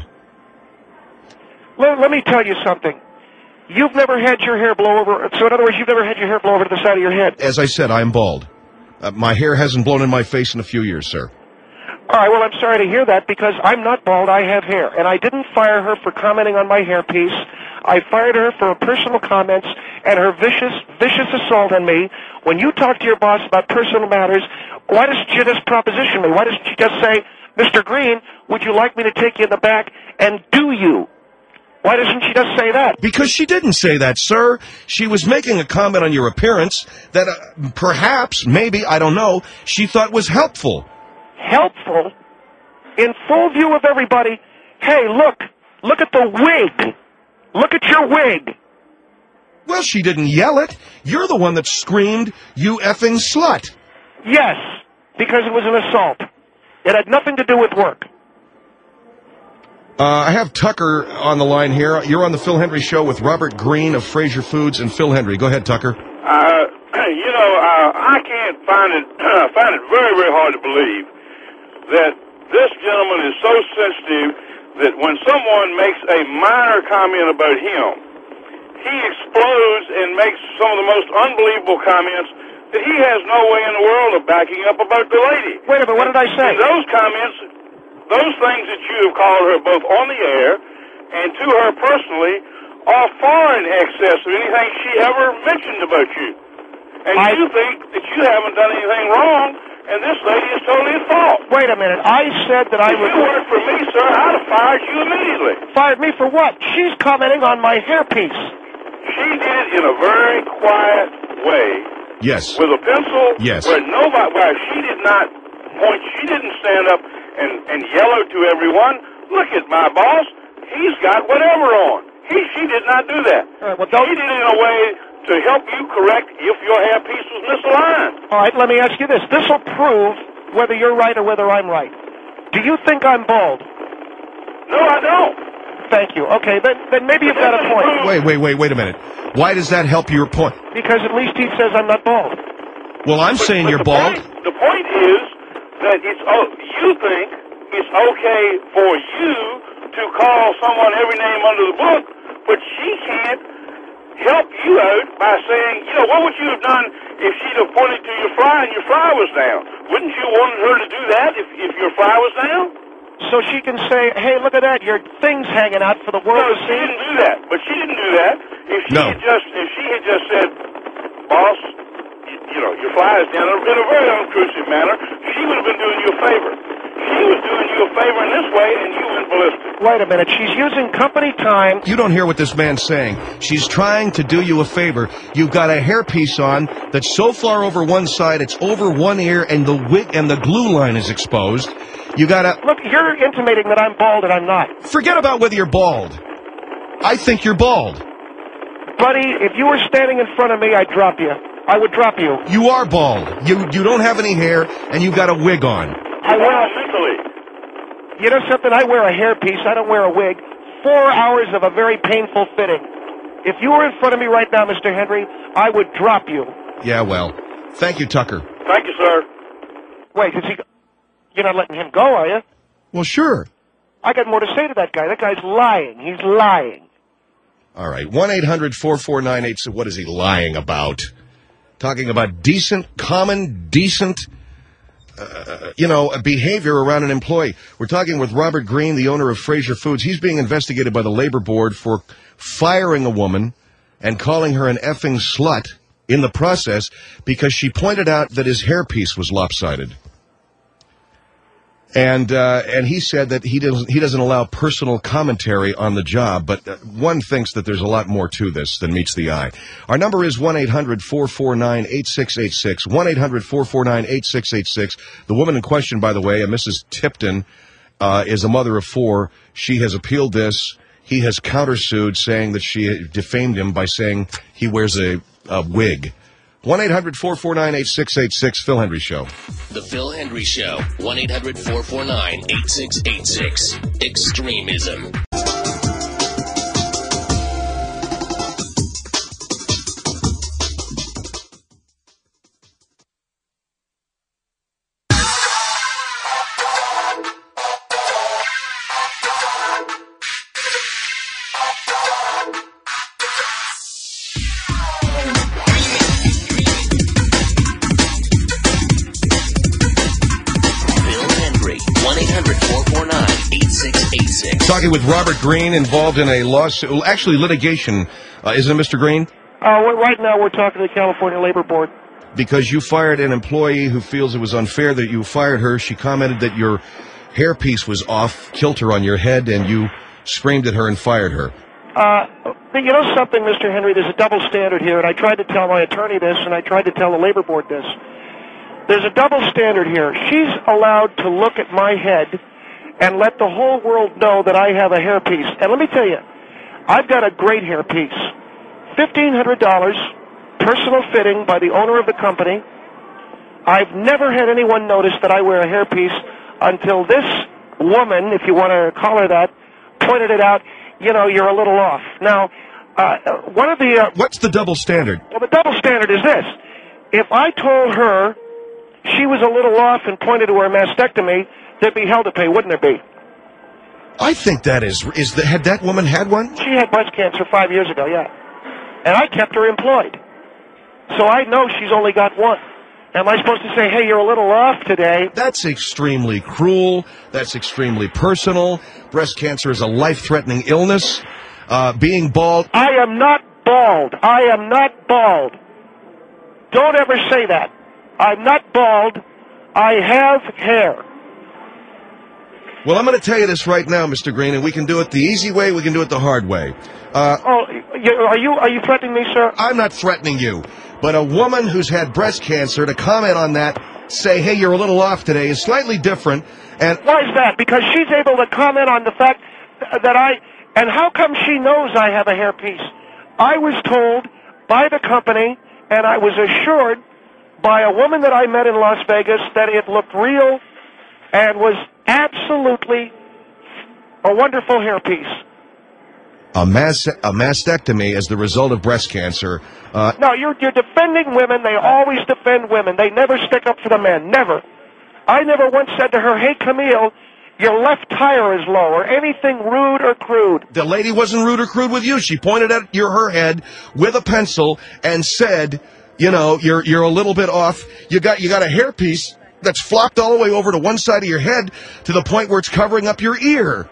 Let, let me tell you something. You've never had your hair blow over. So in other words, you've never had your hair blow over to the side of your head. As I said, I am bald. Uh, my hair hasn't blown in my face in a few years, sir. All right, well, I'm sorry to hear that because I'm not bald. I have hair. And I didn't fire her for commenting on my hairpiece. I fired her for her personal comments and her vicious, vicious assault on me. When you talk to your boss about personal matters, why doesn't she just proposition me? Why doesn't she just say, Mister Green, would you like me to take you in the back and do you? Why doesn't she just say that? Because she didn't say that, sir. She was making a comment on your appearance that uh, perhaps, maybe, I don't know, she thought was helpful. Helpful? In full view of everybody, hey, look, look at the wig. Look at your wig. Well, she didn't yell it. You're the one that screamed, you effing slut. Yes, because it was an assault. It had nothing to do with work. Uh, I have Tucker on the line here. You're on the Phil Hendry Show with Robert Green of Fraser Foods and Phil Hendry. Go ahead, Tucker. Uh, you know, uh, I can't find it, uh, find it very, very hard to believe that this gentleman is so sensitive that when someone makes a minor comment about him, he explodes and makes some of the most unbelievable comments that he has no way in the world of backing up about the lady. Wait a minute, what did I say? And those comments, those things that you have called her both on the air and to her personally are far in excess of anything she ever mentioned about you. And I... you think that you haven't done anything wrong, and this lady is totally at fault. Wait a minute, I said that I if would... If you worked for me, sir, I'd have fired you immediately. Fired me for what? She's commenting on my hairpiece. She did it in a very quiet way. Yes. With a pencil. Yes. Where nobody, where she did not point, she didn't stand up and, and yell out to everyone, look at my boss, he's got whatever on. He, she did not do that. All right, well, don't... She did it in a way to help you correct if your hairpiece was misaligned. All right, let me ask you this. This will prove whether you're right or whether I'm right. Do you think I'm bald? No, I don't. Thank you. Okay, then, then maybe you've got a point. Wait, wait, wait, wait a minute. Why does that help your point? Because at least he says I'm not bald. Well, I'm but, saying but you're the bald. Point, the point is that it's oh, you think it's okay for you to call someone every name under the book, but she can't help you out by saying, you know, what would you have done if she'd have pointed to your fly and your fly was down? Wouldn't you want her to do that if, if your fly was down? So she can say, hey, look at that, your thing's hanging out for the world no, to she see. didn't do that. But she didn't do that. If she No. had just if she had just said, boss, you, you know, your fly is down in a very unobtrusive manner, she would have been doing you a favor. She was doing you a favor in this way, and you went ballistic. Wait a minute. She's using company time. You don't hear what this man's saying. She's trying to do you a favor. You've got a hairpiece on that's so far over one side, it's over one ear, and the wig and the glue line is exposed. You gotta... Look, you're intimating that I'm bald and I'm not. Forget about whether you're bald. I think you're bald. Buddy, if you were standing in front of me, I'd drop you. I would drop you. You are bald. You you don't have any hair, and you've got a wig on. I wear mentally. You know something? I wear a hairpiece. I don't wear a wig. Four hours of a very painful fitting. If you were in front of me right now, Mister Henry, I would drop you. Yeah, well, thank you, Tucker. Thank you, sir. Wait, is he... You're not letting him go, are you? Well, sure. I got more to say to that guy. That guy's lying. He's lying. All right, one eight hundred four four nine eight. So what is he lying about? Talking about decent, common, decent, uh, you know, behavior around an employee. We're talking with Robert Green, the owner of Fraser Foods. He's being investigated by the Labor Board for firing a woman and calling her an effing slut in the process because she pointed out that his hairpiece was lopsided. And uh, and he said that he doesn't he doesn't allow personal commentary on the job, but uh, one thinks that there's a lot more to this than meets the eye. Our number is one eight hundred four four nine eight six eight six, one eight hundred four four nine eight six eight six. The woman in question, by the way, uh, Missus Tipton, uh, is a mother of four. She has appealed this. He has countersued, saying that she defamed him by saying he wears a, a wig. one eight hundred four four nine eight six eight six, Phil Hendry Show. The Phil Hendry Show, one eight hundred four four nine eight six eight six. Extremism. talking with Robert Green, involved in a lawsuit, well, actually litigation, uh, isn't it, Mister Green? Uh, well, right now we're talking to the California Labor Board. Because you fired an employee who feels it was unfair that you fired her. She commented that your hairpiece was off kilter on your head, and you screamed at her and fired her. Uh, you know something, Mister Henry, there's a double standard here, and I tried to tell my attorney this, and I tried to tell the Labor Board this. There's a double standard here. She's allowed to look at my head and let the whole world know that I have a hairpiece. And let me tell you, I've got a great hairpiece. fifteen hundred dollars, personal fitting by the owner of the company. I've never had anyone notice that I wear a hairpiece until this woman, if you want to call her that, pointed it out. You know, you're a little off. Now, uh, one of the... Uh, What's the double standard? Well, the double standard is this. If I told her she was a little off and pointed to her mastectomy, there'd be hell to pay, wouldn't there be? I think that is... is the, had that woman had one? She had breast cancer five years ago, yeah. And I kept her employed. So I know she's only got one. Am I supposed to say, hey, you're a little off today? That's extremely cruel. That's extremely personal. Breast cancer is a life-threatening illness. Uh, being bald... I am not bald. I am not bald. Don't ever say that. I'm not bald. I have hair. Well, I'm going to tell you this right now, Mister Green, and we can do it the easy way, we can do it the hard way. Uh, oh, are you are you threatening me, sir? I'm not threatening you. But a woman who's had breast cancer to comment on that, say, hey, you're a little off today, is slightly different. And why is that? Because she's able to comment on the fact that I... And how come she knows I have a hairpiece? I was told by the company, and I was assured by a woman that I met in Las Vegas, that it looked real and was absolutely a wonderful hairpiece. A, mas- a mastectomy as the result of breast cancer. Uh, no, you're, you're defending women. They always defend women. They never stick up for the men. Never. I never once said to her, hey, Camille, your left tire is low, or anything rude or crude. The lady wasn't rude or crude with you. She pointed at your her head with a pencil and said, you know, you're you're a little bit off. You got you got a hairpiece that's flopped all the way over to one side of your head to the point where it's covering up your ear.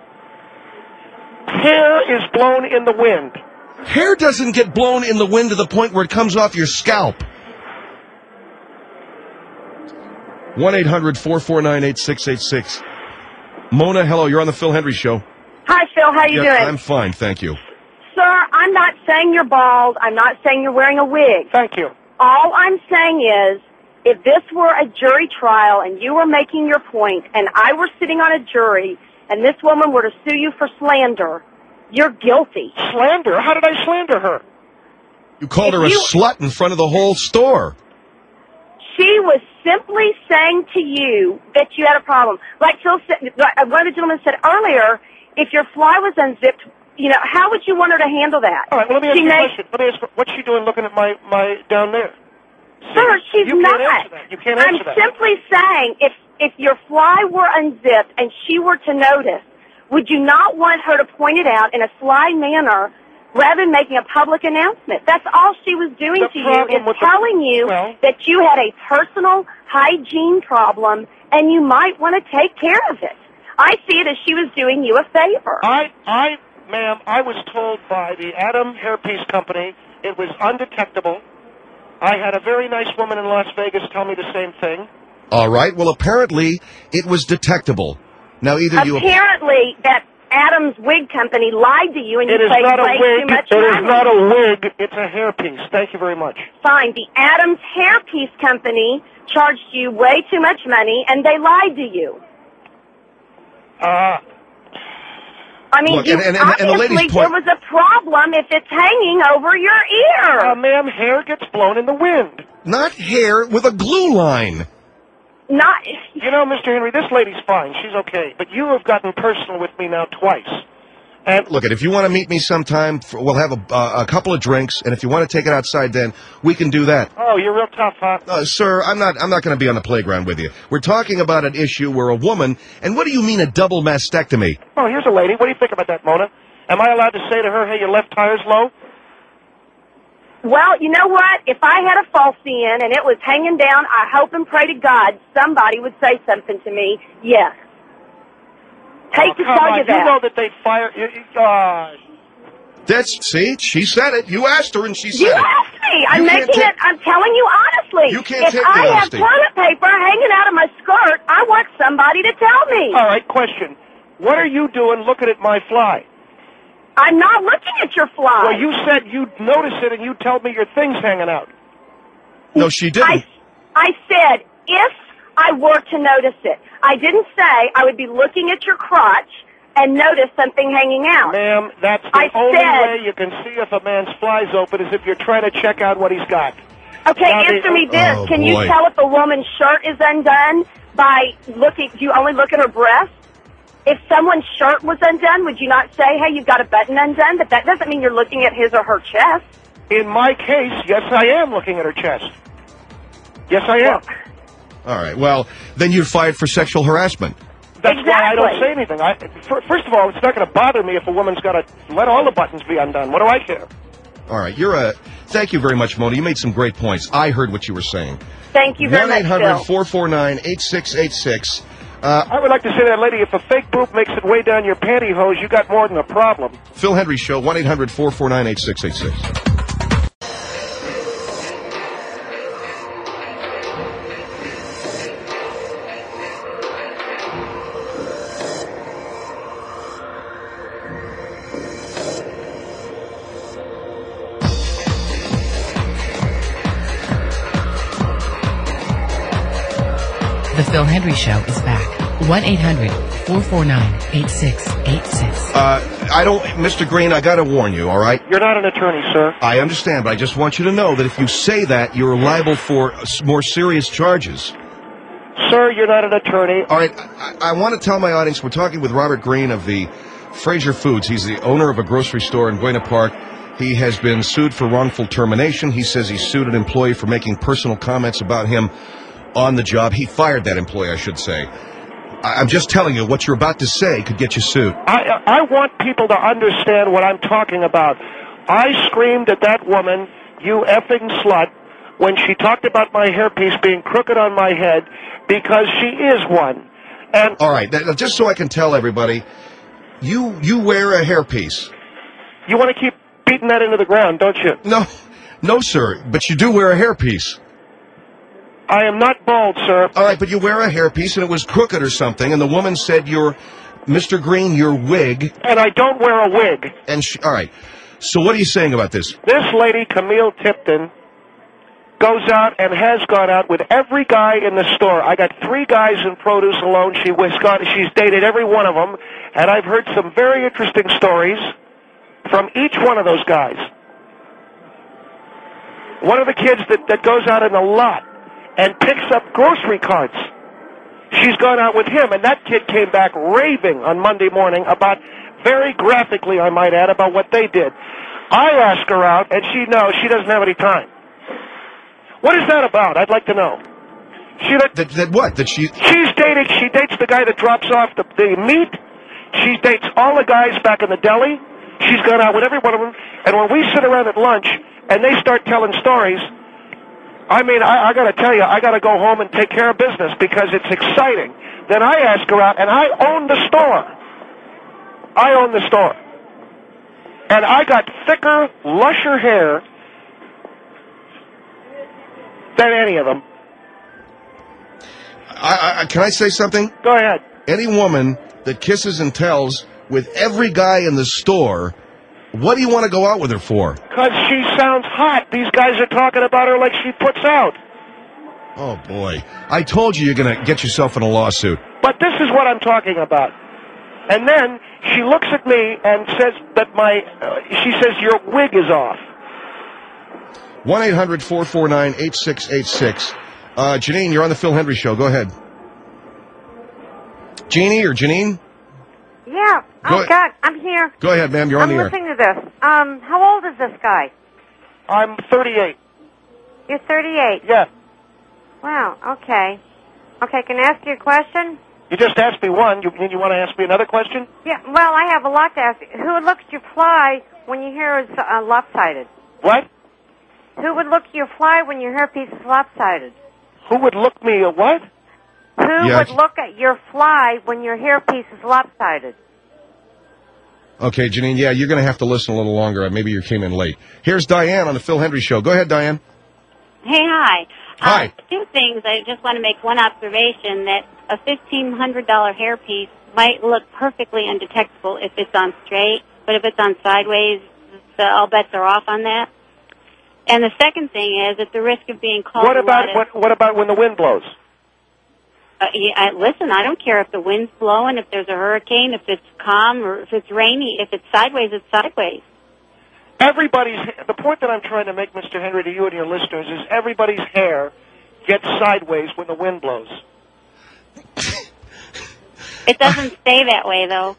Hair is blown in the wind. Hair doesn't get blown in the wind to the point where it comes off your scalp. one eight hundred four four nine eight six eight six. Mona, hello, you're on the Phil Hendry Show. Hi, Phil, how you yeah, doing? I'm fine, thank you. Sir, I'm not saying you're bald. I'm not saying you're wearing a wig. Thank you. All I'm saying is, if this were a jury trial and you were making your point and I were sitting on a jury and this woman were to sue you for slander, you're guilty. Slander? How did I slander her? You called if her a you, slut in front of the whole store. She was simply saying to you that you had a problem. Like Phil said, one of the gentlemen said earlier, if your fly was unzipped, you know, how would you want her to handle that? All right, well, let me ask she you a may, question. Let me ask, what's she doing looking at my, my down there? Sir, she's you not. Can't answer that. You can't I'm answer that. simply saying, if if your fly were unzipped and she were to notice, would you not want her to point it out in a sly manner rather than making a public announcement? That's all she was doing the to you, is telling the, you well, that you had a personal hygiene problem and you might want to take care of it. I see it as she was doing you a favor. I, I, ma'am, I was told by the Adam Hairpiece Company it was undetectable. I had a very nice woman in Las Vegas tell me the same thing. All right, well, apparently it was detectable. Now, either you... Apparently, that Adam's Wig Company lied to you and you it is paid not a way wig. too much It money. is not a wig. It's a hairpiece. Thank you very much. Fine. The Adams Hairpiece Company charged you way too much money, and they lied to you. Uh, I mean, Look, you, and, and, and, and the obviously lady's point... there was a problem if it's hanging over your ear. Uh, ma'am, hair gets blown in the wind. Not hair with a glue line. Not... You know, Mister Henry, this lady's fine. She's okay. But you have gotten personal with me now twice. And look, if you want to meet me sometime, we'll have a, uh, a couple of drinks, and if you want to take it outside, then we can do that. Oh, you're real tough, huh? Uh, sir, I'm not. I'm not going to be on the playground with you. We're talking about an issue where a woman. And what do you mean a double mastectomy? Oh, here's a lady. What do you think about that, Mona? Am I allowed to say to her, "Hey, your left tire's low"? Well, you know what? If I had a falsie in and it was hanging down, I hope and pray to God somebody would say something to me. Yes. Hate oh, to come tell on. you that. You know that they'd fire... You, you, uh, That's, see, she said it. You asked her and she said you it. asked me. I'm You can't making take- it. I'm telling you honestly. You can't if take the I have honesty. toilet paper hanging out of my skirt, I want somebody to tell me. all right, question. What are you doing looking at my fly? I'm not looking at your fly. Well, you said you'd notice it and you told me your thing's hanging out. No, she didn't. I, I said if I were to notice it. I didn't say I would be looking at your crotch and notice something hanging out. Ma'am, that's the I only said- way you can see if a man's fly's open is if you're trying to check out what he's got. Okay, Now, the- answer me this. Oh, Can boy. you tell if a woman's shirt is undone by looking, do you only look at her breast? If someone's shirt was undone, would you not say, hey, you've got a button undone? But that doesn't mean you're looking at his or her chest. In my case, yes, I am looking at her chest. Yes, I am. All right, well, then you're fired for sexual harassment. That's why I don't Exactly. say anything. I, fir- first of all, it's not going to bother me if a woman's got to let all the buttons be undone. What do I care? All right, you're a... Thank you very much, Mona. You made some great points. I heard what you were saying. Thank you very one much, eight hundred Phil. four four nine eight six eight six. Uh, I would like to say to that lady, if a fake boob makes it way down your pantyhose, you got more than a problem. Phil Hendry Show, one eight hundred four four nine eight six eight six. The Phil Hendry Show is back. one eight hundred four four nine eight six eight six. Uh, I don't... Mister Green, I got to warn you, all right? You're not an attorney, sir. I understand, but I just want you to know that if you say that, you're liable for s- more serious charges. Sir, you're not an attorney. All right, I, I want to tell my audience we're talking with Robert Green of the Fraser Foods. He's the owner of a grocery store in Buena Park. He has been sued for wrongful termination. He says he sued an employee for making personal comments about him on the job. He fired that employee, I should say. I, I'm just telling you, what you're about to say could get you sued. I, I want people to understand what I'm talking about. I screamed at that woman, you effing slut, when she talked about my hairpiece being crooked on my head, because she is one. And All right, th- just so I can tell everybody, you you wear a hairpiece. you want to keep beating that into the ground, don't you? No, no, sir, but you do wear a hairpiece. I am not bald, sir. All right, but you wear a hairpiece and it was crooked or something, and the woman said, "Your, Mister Green, your wig." And I don't wear a wig. And she, all right, so what are you saying about this? This lady, Camille Tipton, goes out and has gone out with every guy in the store. I got three guys in produce alone. She was gone, she's dated every one of them, and I've heard some very interesting stories from each one of those guys. One of the kids that, that goes out in the lot and picks up grocery carts. She's gone out with him, and that kid came back raving on Monday morning about, very graphically, I might add, about what they did. I ask her out, and she knows she doesn't have any time. What is that about? I'd like to know. She that, that what? That she? She's dating. She dates the guy that drops off the, the meat. She dates all the guys back in the deli. She's gone out with every one of them. And when we sit around at lunch and they start telling stories, I mean, I, I got to tell you, I got to go home and take care of business because it's exciting. Then I ask her out, and I own the store. I own the store. And I got thicker, lusher hair than any of them. I, I, can I say something? Go ahead. Any woman that kisses and tells with every guy in the store, what do you want to go out with her for? Because she sounds hot. These guys are talking about her like she puts out. Oh, boy. I told you you're going to get yourself in a lawsuit. But this is what I'm talking about. And then she looks at me and says that my, uh, she says, your wig is off. one eight hundred four four nine eight six eight six. Uh, Janine, you're on the Phil Hendry Show. Go ahead. Jeannie or Janine? Yeah. Go Oh, ahead. God, I'm here. Go ahead, ma'am. You're on I'm the air. listening to this. Um, how old is this guy? I'm thirty-eight. You're thirty-eight. Yeah. Wow, okay. Okay, can I ask you a question? You just asked me one. You, you want to ask me another question? Yeah, well, I have a lot to ask you. Who would look at your fly when your hair is uh, lopsided? What? Who would look at your fly when your hairpiece is lopsided? Who would look me a what? Who Yeah, would look at your fly when your hairpiece is lopsided? Okay, Janine, yeah, you're going to have to listen a little longer. Maybe you came in late. Here's Diane on the Phil Hendry Show. Go ahead, Diane. Hey, hi. Hi. Uh, two things. I just want to make one observation that a fifteen hundred dollars hairpiece might look perfectly undetectable if it's on straight, but if it's on sideways, the, all bets are off on that. And the second thing is, at the risk of being called What a about lot of, what, what about when the wind blows? Uh, yeah, I, listen, I don't care if the wind's blowing, if there's a hurricane, if it's calm, or if it's rainy. If it's sideways, it's sideways. Everybody's, the point that I'm trying to make, Mister Henry, to you and your listeners, is everybody's hair gets sideways when the wind blows. It doesn't stay that way, though.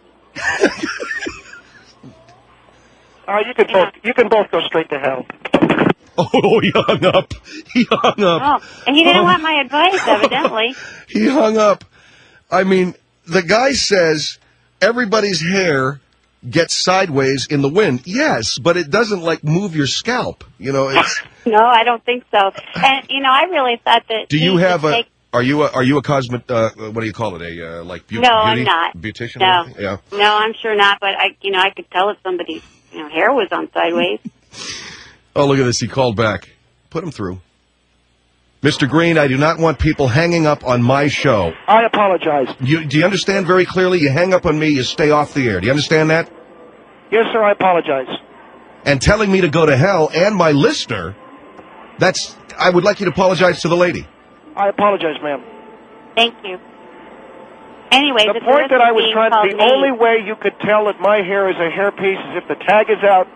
Uh, you can both, you can both go straight to hell. Oh, he hung up. He hung up. Oh, and he didn't Oh. want my advice, evidently. He hung up. I mean, the guy says everybody's hair gets sideways in the wind. Yes, but it doesn't, like, move your scalp. You know, it's... No, I don't think so. And, you know, I really thought that... Do you he have should a... take- Are you a, are you a cosmet, uh, what do you call it, a, uh, like, beauty? No, I'm beauty? not. Beautician? No. or anything? Yeah. No, I'm sure not, but, I, you know, I could tell if somebody's, you know, hair was on sideways. Oh, look at this. He called back. Put him through. Mister Green, I do not want people hanging up on my show. I apologize. You, do you understand very clearly? You hang up on me, you stay off the air. Do you understand that? Yes, sir, I apologize. And telling me to go to hell and my listener, that's, I would like you to apologize to the lady. I apologize, ma'am. Thank you. Anyways, The at the point risk that of I was being trying, called the names- only way you could tell that my hair is a hairpiece is if the tag is out.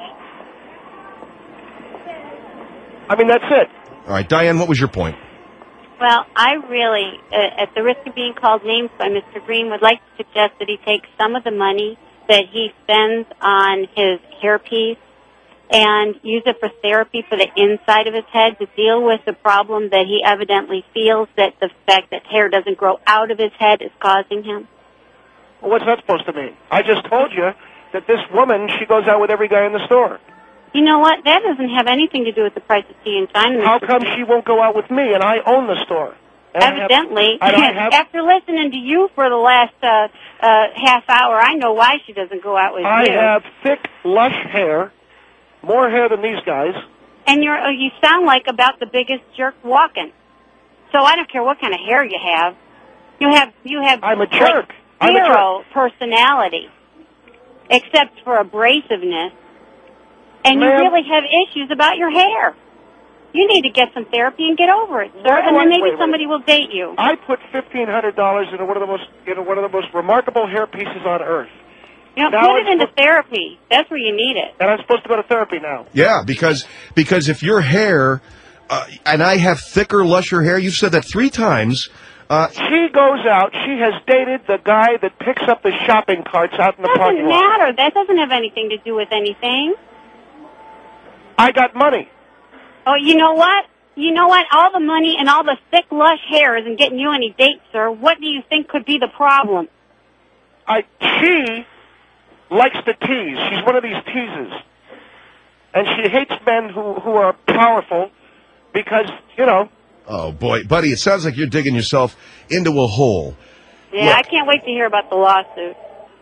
I mean, that's it. All right, Diane, what was your point? Well, I really, uh, at the risk of being called names by Mister Green, would like to suggest that he takes some of the money that he spends on his hairpiece and use it for therapy for the inside of his head to deal with the problem that he evidently feels that the fact that hair doesn't grow out of his head is causing him. Well, what's that supposed to mean? I just told you that this woman, she goes out with every guy in the store. You know what? That doesn't have anything to do with the price of tea in China. How Mister come Green. she won't go out with me and I own the store? And I have- Evidently, I don't have- after listening to you for the last uh, uh, half hour, I know why she doesn't go out with I you. have thick, lush hair, more hair than these guys. And you're, uh, you sound like about the biggest jerk walking. So I don't care what kind of hair you have. You have, you have. I'm a like, jerk. I'm a zero personality, except for abrasiveness. And you Ma'am. really have issues about your hair. You need to get some therapy and get over it, sir. Wait, and then wait, maybe wait, wait. somebody will date you. I put fifteen hundred dollars into one of the most into one of the most remarkable hair pieces on earth, You know, Now put it's it into for- therapy. That's where you need it. and I'm supposed to go to therapy now. Yeah, because because if your hair, uh, and I have thicker, lusher hair, you've said that three times. Uh, She goes out. She has dated the guy that picks up the shopping carts out in the Doesn't parking lot. matter. That doesn't have anything to do with anything. I got money. Oh, you know what? You know what? All the money and all the thick, lush hair isn't getting you any dates, sir. What do you think could be the problem? I she likes to tease. She's one of these teasers, and she hates men who who are powerful because you know. oh boy, buddy, it sounds like you're digging yourself into a hole. Yeah, Look. I can't wait to hear about the lawsuit.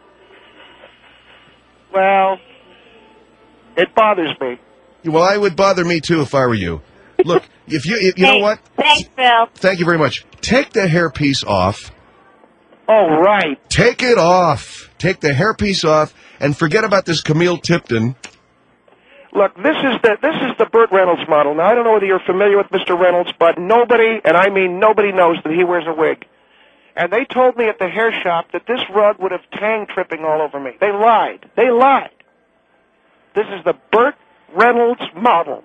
Well, it bothers me. Well, I would bother me too if I were you. Look, if you if, you know Thanks. what? Thanks, Phil. Thank you very much. Take the hairpiece off. Oh, right. Take it off. Take the hairpiece off and forget about this Camille Tipton. Look, this is the this is the Burt Reynolds model. Now I don't know whether you're familiar with Mister Reynolds, but nobody, and I mean nobody, knows that he wears a wig. And they told me at the hair shop that this rug would have tang tripping all over me. They lied. They lied. This is the Burt Reynolds model.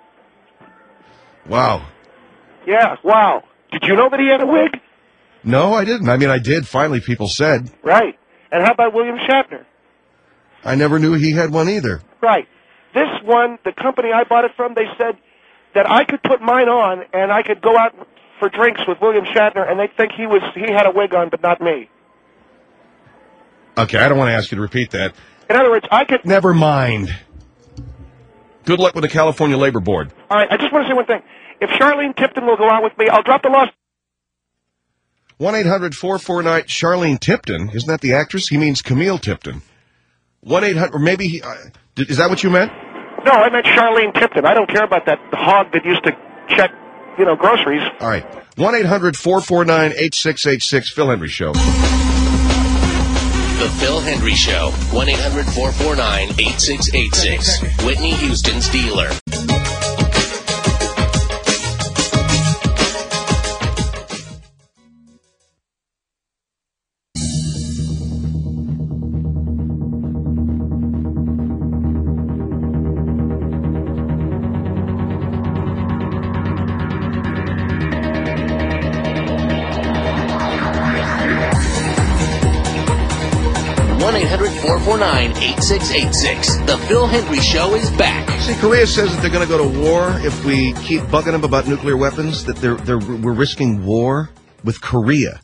Wow. Yeah, wow. Did you know that he had a wig? No, I didn't. I mean, I did. Finally, people said. Right. And how about William Shatner? I never knew he had one either. Right. This one, the company I bought it from, they said that I could put mine on and I could go out for drinks with William Shatner, and they'd think he was he had a wig on, but not me. Okay, I don't want to ask you to repeat that. In other words, I could. Never mind. Good luck with the California Labor Board. All right, I just want to say one thing. If Charlene Tipton will go out with me, I'll drop the lawsuit. one eight hundred four four nine Charlene Tipton. Isn't that the actress? He means Camille Tipton. one eight hundred, or maybe he, uh, did, is that what you meant? No, I meant Charlene Tipton. I don't care about that hog that used to check, you know, groceries. All right. one eight hundred four four nine eight six eight six, Phil Hendry Show. The Phil Hendry Show. one eight hundred four four nine eight six eight six. Whitney Houston's dealer. one eight hundred four four nine eight six eight six. The Phil Hendry Show is back. See, Korea says that they're going to go to war if we keep bugging them about nuclear weapons, that they're, they're, we're risking war with Korea.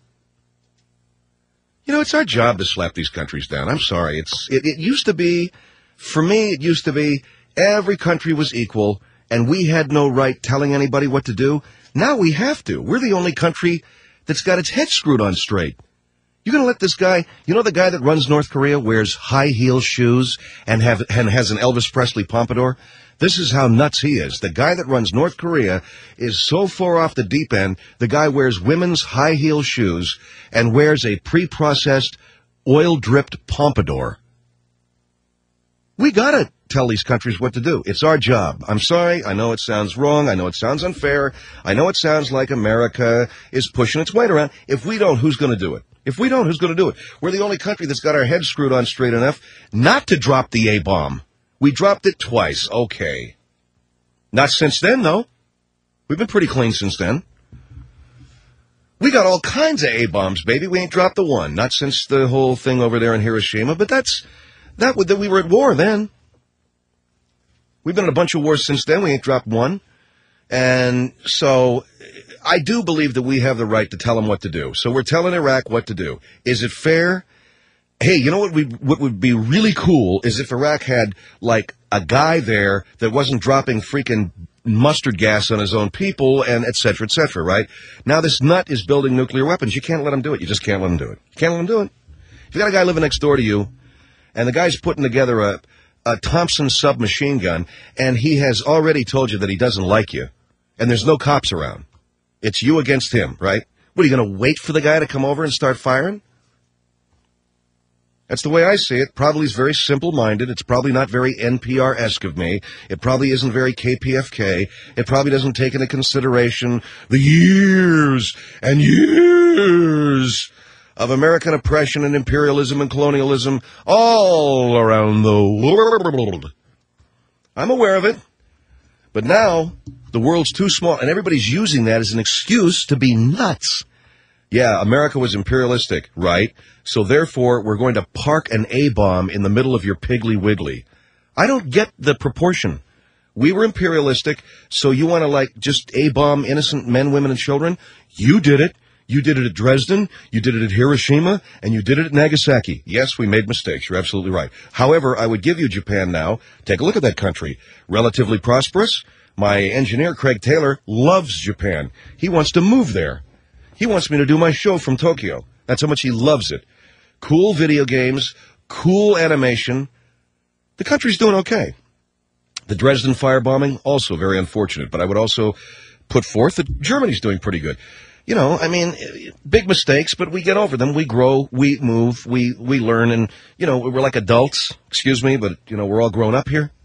You know, it's our job to slap these countries down. I'm sorry. It's it, it used to be, for me, it used to be every country was equal and we had no right telling anybody what to do. Now we have to. We're the only country that's got its head screwed on straight. You're going to let this guy, you know the guy that runs North Korea wears high heel shoes and have and has an Elvis Presley pompadour? This is how nuts he is. The guy that runs North Korea is so far off the deep end, the guy wears women's high heel shoes and wears a pre-processed, oil-dripped pompadour. We got to tell these countries what to do. It's our job. I'm sorry. I know it sounds wrong. I know it sounds unfair. I know it sounds like America is pushing its weight around. If we don't, who's going to do it? If we don't, who's going to do it? We're the only country that's got our heads screwed on straight enough not to drop the A-bomb. We dropped it twice. Okay. Not since then, though. We've been pretty clean since then. We got all kinds of A-bombs, baby. We ain't dropped the one. Not since the whole thing over there in Hiroshima, but that's, that, that we were at war then. We've been in a bunch of wars since then. We ain't dropped one. And so I do believe that we have the right to tell them what to do. So we're telling Iraq what to do. Is it fair? Hey, you know what we what would be really cool is if Iraq had, like, a guy there that wasn't dropping freaking mustard gas on his own people and et cetera, et cetera, right? Now this nut is building nuclear weapons. You can't let him do it. You just can't let him do it. You can't let him do it. If you got a guy living next door to you and the guy's putting together a, a Thompson submachine gun and he has already told you that he doesn't like you and there's no cops around, it's you against him, right? What, are you going to wait for the guy to come over and start firing? That's the way I see it. Probably is very simple-minded. It's probably not very N P R-esque of me. It probably isn't very K P F K. It probably doesn't take into consideration the years and years of American oppression and imperialism and colonialism all around the world. I'm aware of it. But now, the world's too small, and everybody's using that as an excuse to be nuts. Yeah, America was imperialistic, right? So therefore, we're going to park an A-bomb in the middle of your Piggly Wiggly. I don't get the proportion. We were imperialistic, so you want to, like, just A-bomb innocent men, women, and children? You did it. You did it at Dresden, you did it at Hiroshima, and you did it at Nagasaki. Yes, we made mistakes. You're absolutely right. However, I would give you Japan now. Take a look at that country. Relatively prosperous. My engineer, Craig Taylor, loves Japan. He wants to move there. He wants me to do my show from Tokyo. That's how much he loves it. Cool video games, cool animation. The country's doing okay. The Dresden firebombing, also very unfortunate. But I would also put forth that Germany's doing pretty good. You know, I mean, big mistakes, but we get over them. We grow, we move, we, we learn, and, you know, we're like adults. Excuse me, but, you know, we're all grown up here.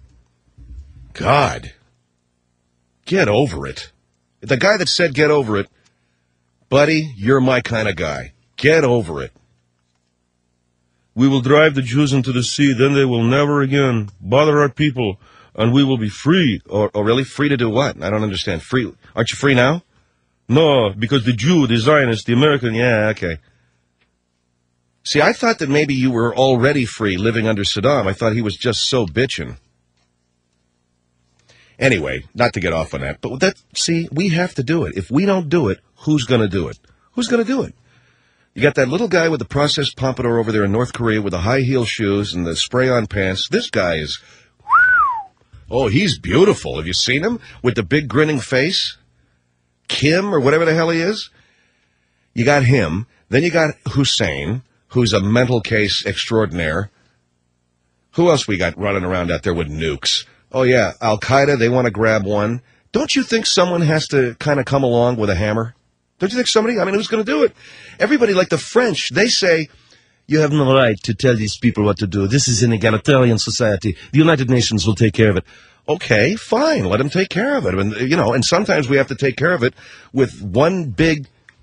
God. Get over it. The guy that said get over it, buddy, you're my kind of guy. Get over it. We will drive the Jews into the sea, then they will never again bother our people, and we will be free. Or, or really? Free to do what? I don't understand. Free? Aren't you free now? No, because the Jew, the Zionist, the American, yeah, okay. See, I thought that maybe you were already free living under Saddam. I thought he was just so bitchin'. Anyway, not to get off on that, but that, see, we have to do it. If we don't do it, who's going to do it? Who's going to do it? You got that little guy with the processed pompadour over there in North Korea with the high heel shoes and the spray-on pants. This guy is, oh, he's beautiful. Have you seen him with the big grinning face? Kim, or whatever the hell he is. You got him. Then you got Hussein, who's a mental case extraordinaire. Who else we got running around out there with nukes? Oh, yeah, Al-Qaeda, they want to grab one. Don't you think someone has to kind of come along with a hammer? Don't you think somebody? I mean, who's going to do it? Everybody, like the French, they say, you have no right to tell these people what to do. This is an egalitarian society. The United Nations will take care of it. Okay, fine. Let them take care of it. And, you know, and sometimes we have to take care of it with one big...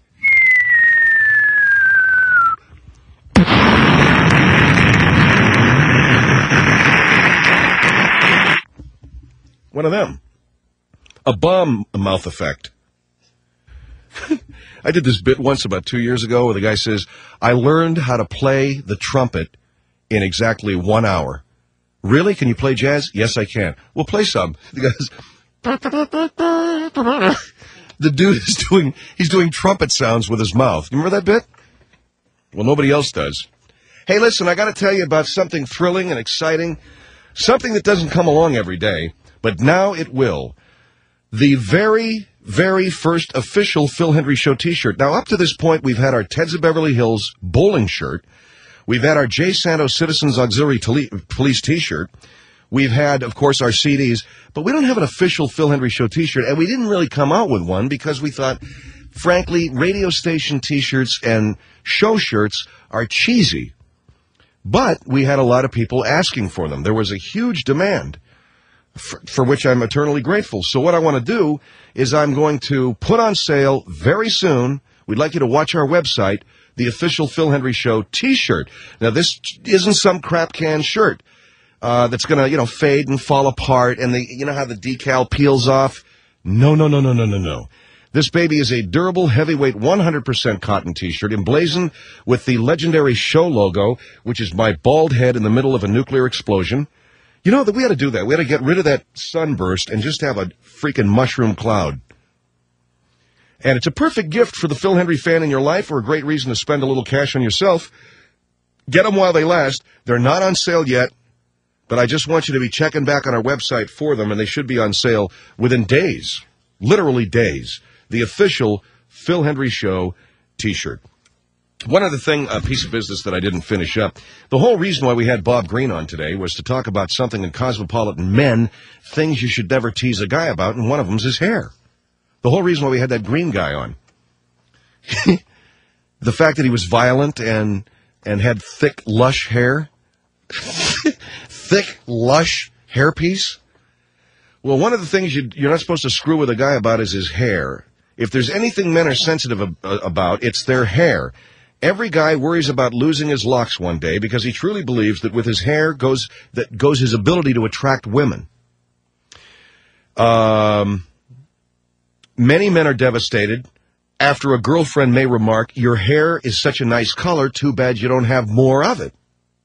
One of them. A bomb mouth effect. I did this bit once about two years ago where the guy says, I learned how to play the trumpet in exactly one hour. Really? Can you play jazz? Yes, I can. Well, play some. The guy goes, the dude is doing, he's doing trumpet sounds with his mouth. You remember that bit? Well, nobody else does. Hey, listen, I got to tell you about something thrilling and exciting, something that doesn't come along every day, but now it will. The very, very first official Phil Hendry Show T-shirt. Now, up to this point, we've had our Teds of Beverly Hills bowling shirt. We've had our Jay Santos Citizens Auxiliary Police T-shirt. We've had, of course, our C Ds. But we don't have an official Phil Hendry Show T-shirt, and we didn't really come out with one because we thought, frankly, radio station T-shirts and show shirts are cheesy. But we had a lot of people asking for them. There was a huge demand. For, for which I'm eternally grateful. So what I want to do is I'm going to put on sale very soon, we'd like you to watch our website, the official Phil Hendry Show T-shirt. Now, this isn't some crap can shirt uh, that's going to, you know, fade and fall apart, and the, you know how the decal peels off? No, no, no, no, no, no, no. This baby is a durable, heavyweight, one hundred percent cotton T-shirt emblazoned with the legendary show logo, which is my bald head in the middle of a nuclear explosion. You know, that we had to do that. We had to get rid of that sunburst and just have a freaking mushroom cloud. And it's a perfect gift for the Phil Hendry fan in your life, or a great reason to spend a little cash on yourself. Get them while they last. They're not on sale yet, but I just want you to be checking back on our website for them, and they should be on sale within days, literally days. The official Phil Hendry Show T-shirt. One other thing, a piece of business that I didn't finish up. The whole reason why we had Bob Green on today was to talk about something in Cosmopolitan Men, things you should never tease a guy about, and one of them's his hair. The whole reason why we had that Green guy on. The fact that he was violent and and had thick, lush hair. Thick, lush hairpiece. Well, one of the things you, you're not supposed to screw with a guy about is his hair. If there's anything men are sensitive ab- about, it's their hair. Every guy worries about losing his locks one day because he truly believes that with his hair goes that goes his ability to attract women. Um, many men are devastated after a girlfriend may remark, your hair is such a nice color, too bad you don't have more of it.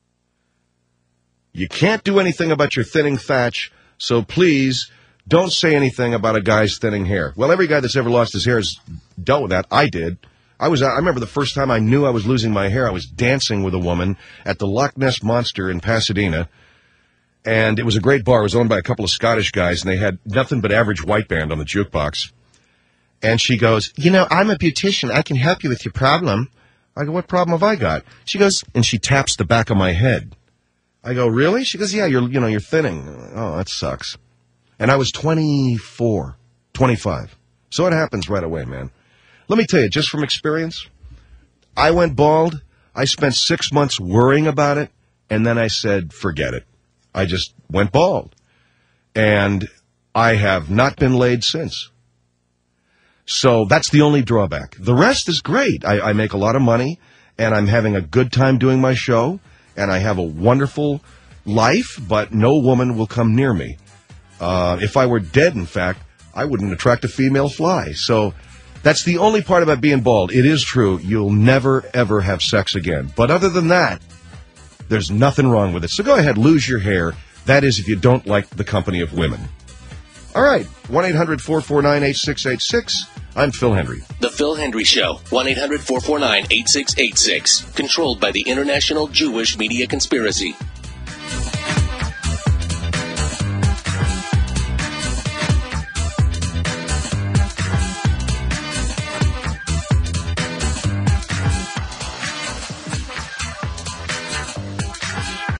You can't do anything about your thinning thatch, so please don't say anything about a guy's thinning hair. Well, every guy that's ever lost his hair has dealt with that. I did. I was. I remember the first time I knew I was losing my hair, I was dancing with a woman at the Loch Ness Monster in Pasadena, and it was a great bar. It was owned by a couple of Scottish guys, and they had nothing but average white band on the jukebox. And she goes, you know, I'm a beautician. I can help you with your problem. I go, what problem have I got? She goes, and she taps the back of my head. I go, really? She goes, yeah, you're, you know, you're thinning. Oh, that sucks. And I was twenty-four, twenty-five. So it happens right away, man. Let me tell you, just from experience, I went bald. I spent six months worrying about it, and then I said, forget it. I just went bald. And I have not been laid since. So that's the only drawback. The rest is great. I, I make a lot of money, and I'm having a good time doing my show, and I have a wonderful life, but no woman will come near me. Uh, if I were dead, in fact, I wouldn't attract a female fly. So that's the only part about being bald. It is true. You'll never, ever have sex again. But other than that, there's nothing wrong with it. So go ahead, lose your hair. That is if you don't like the company of women. All right, one eight hundred four four nine eight six eight six. I'm Phil Hendry. The Phil Hendry Show, one eight hundred four four nine eight six eight six. Controlled by the International Jewish Media Conspiracy.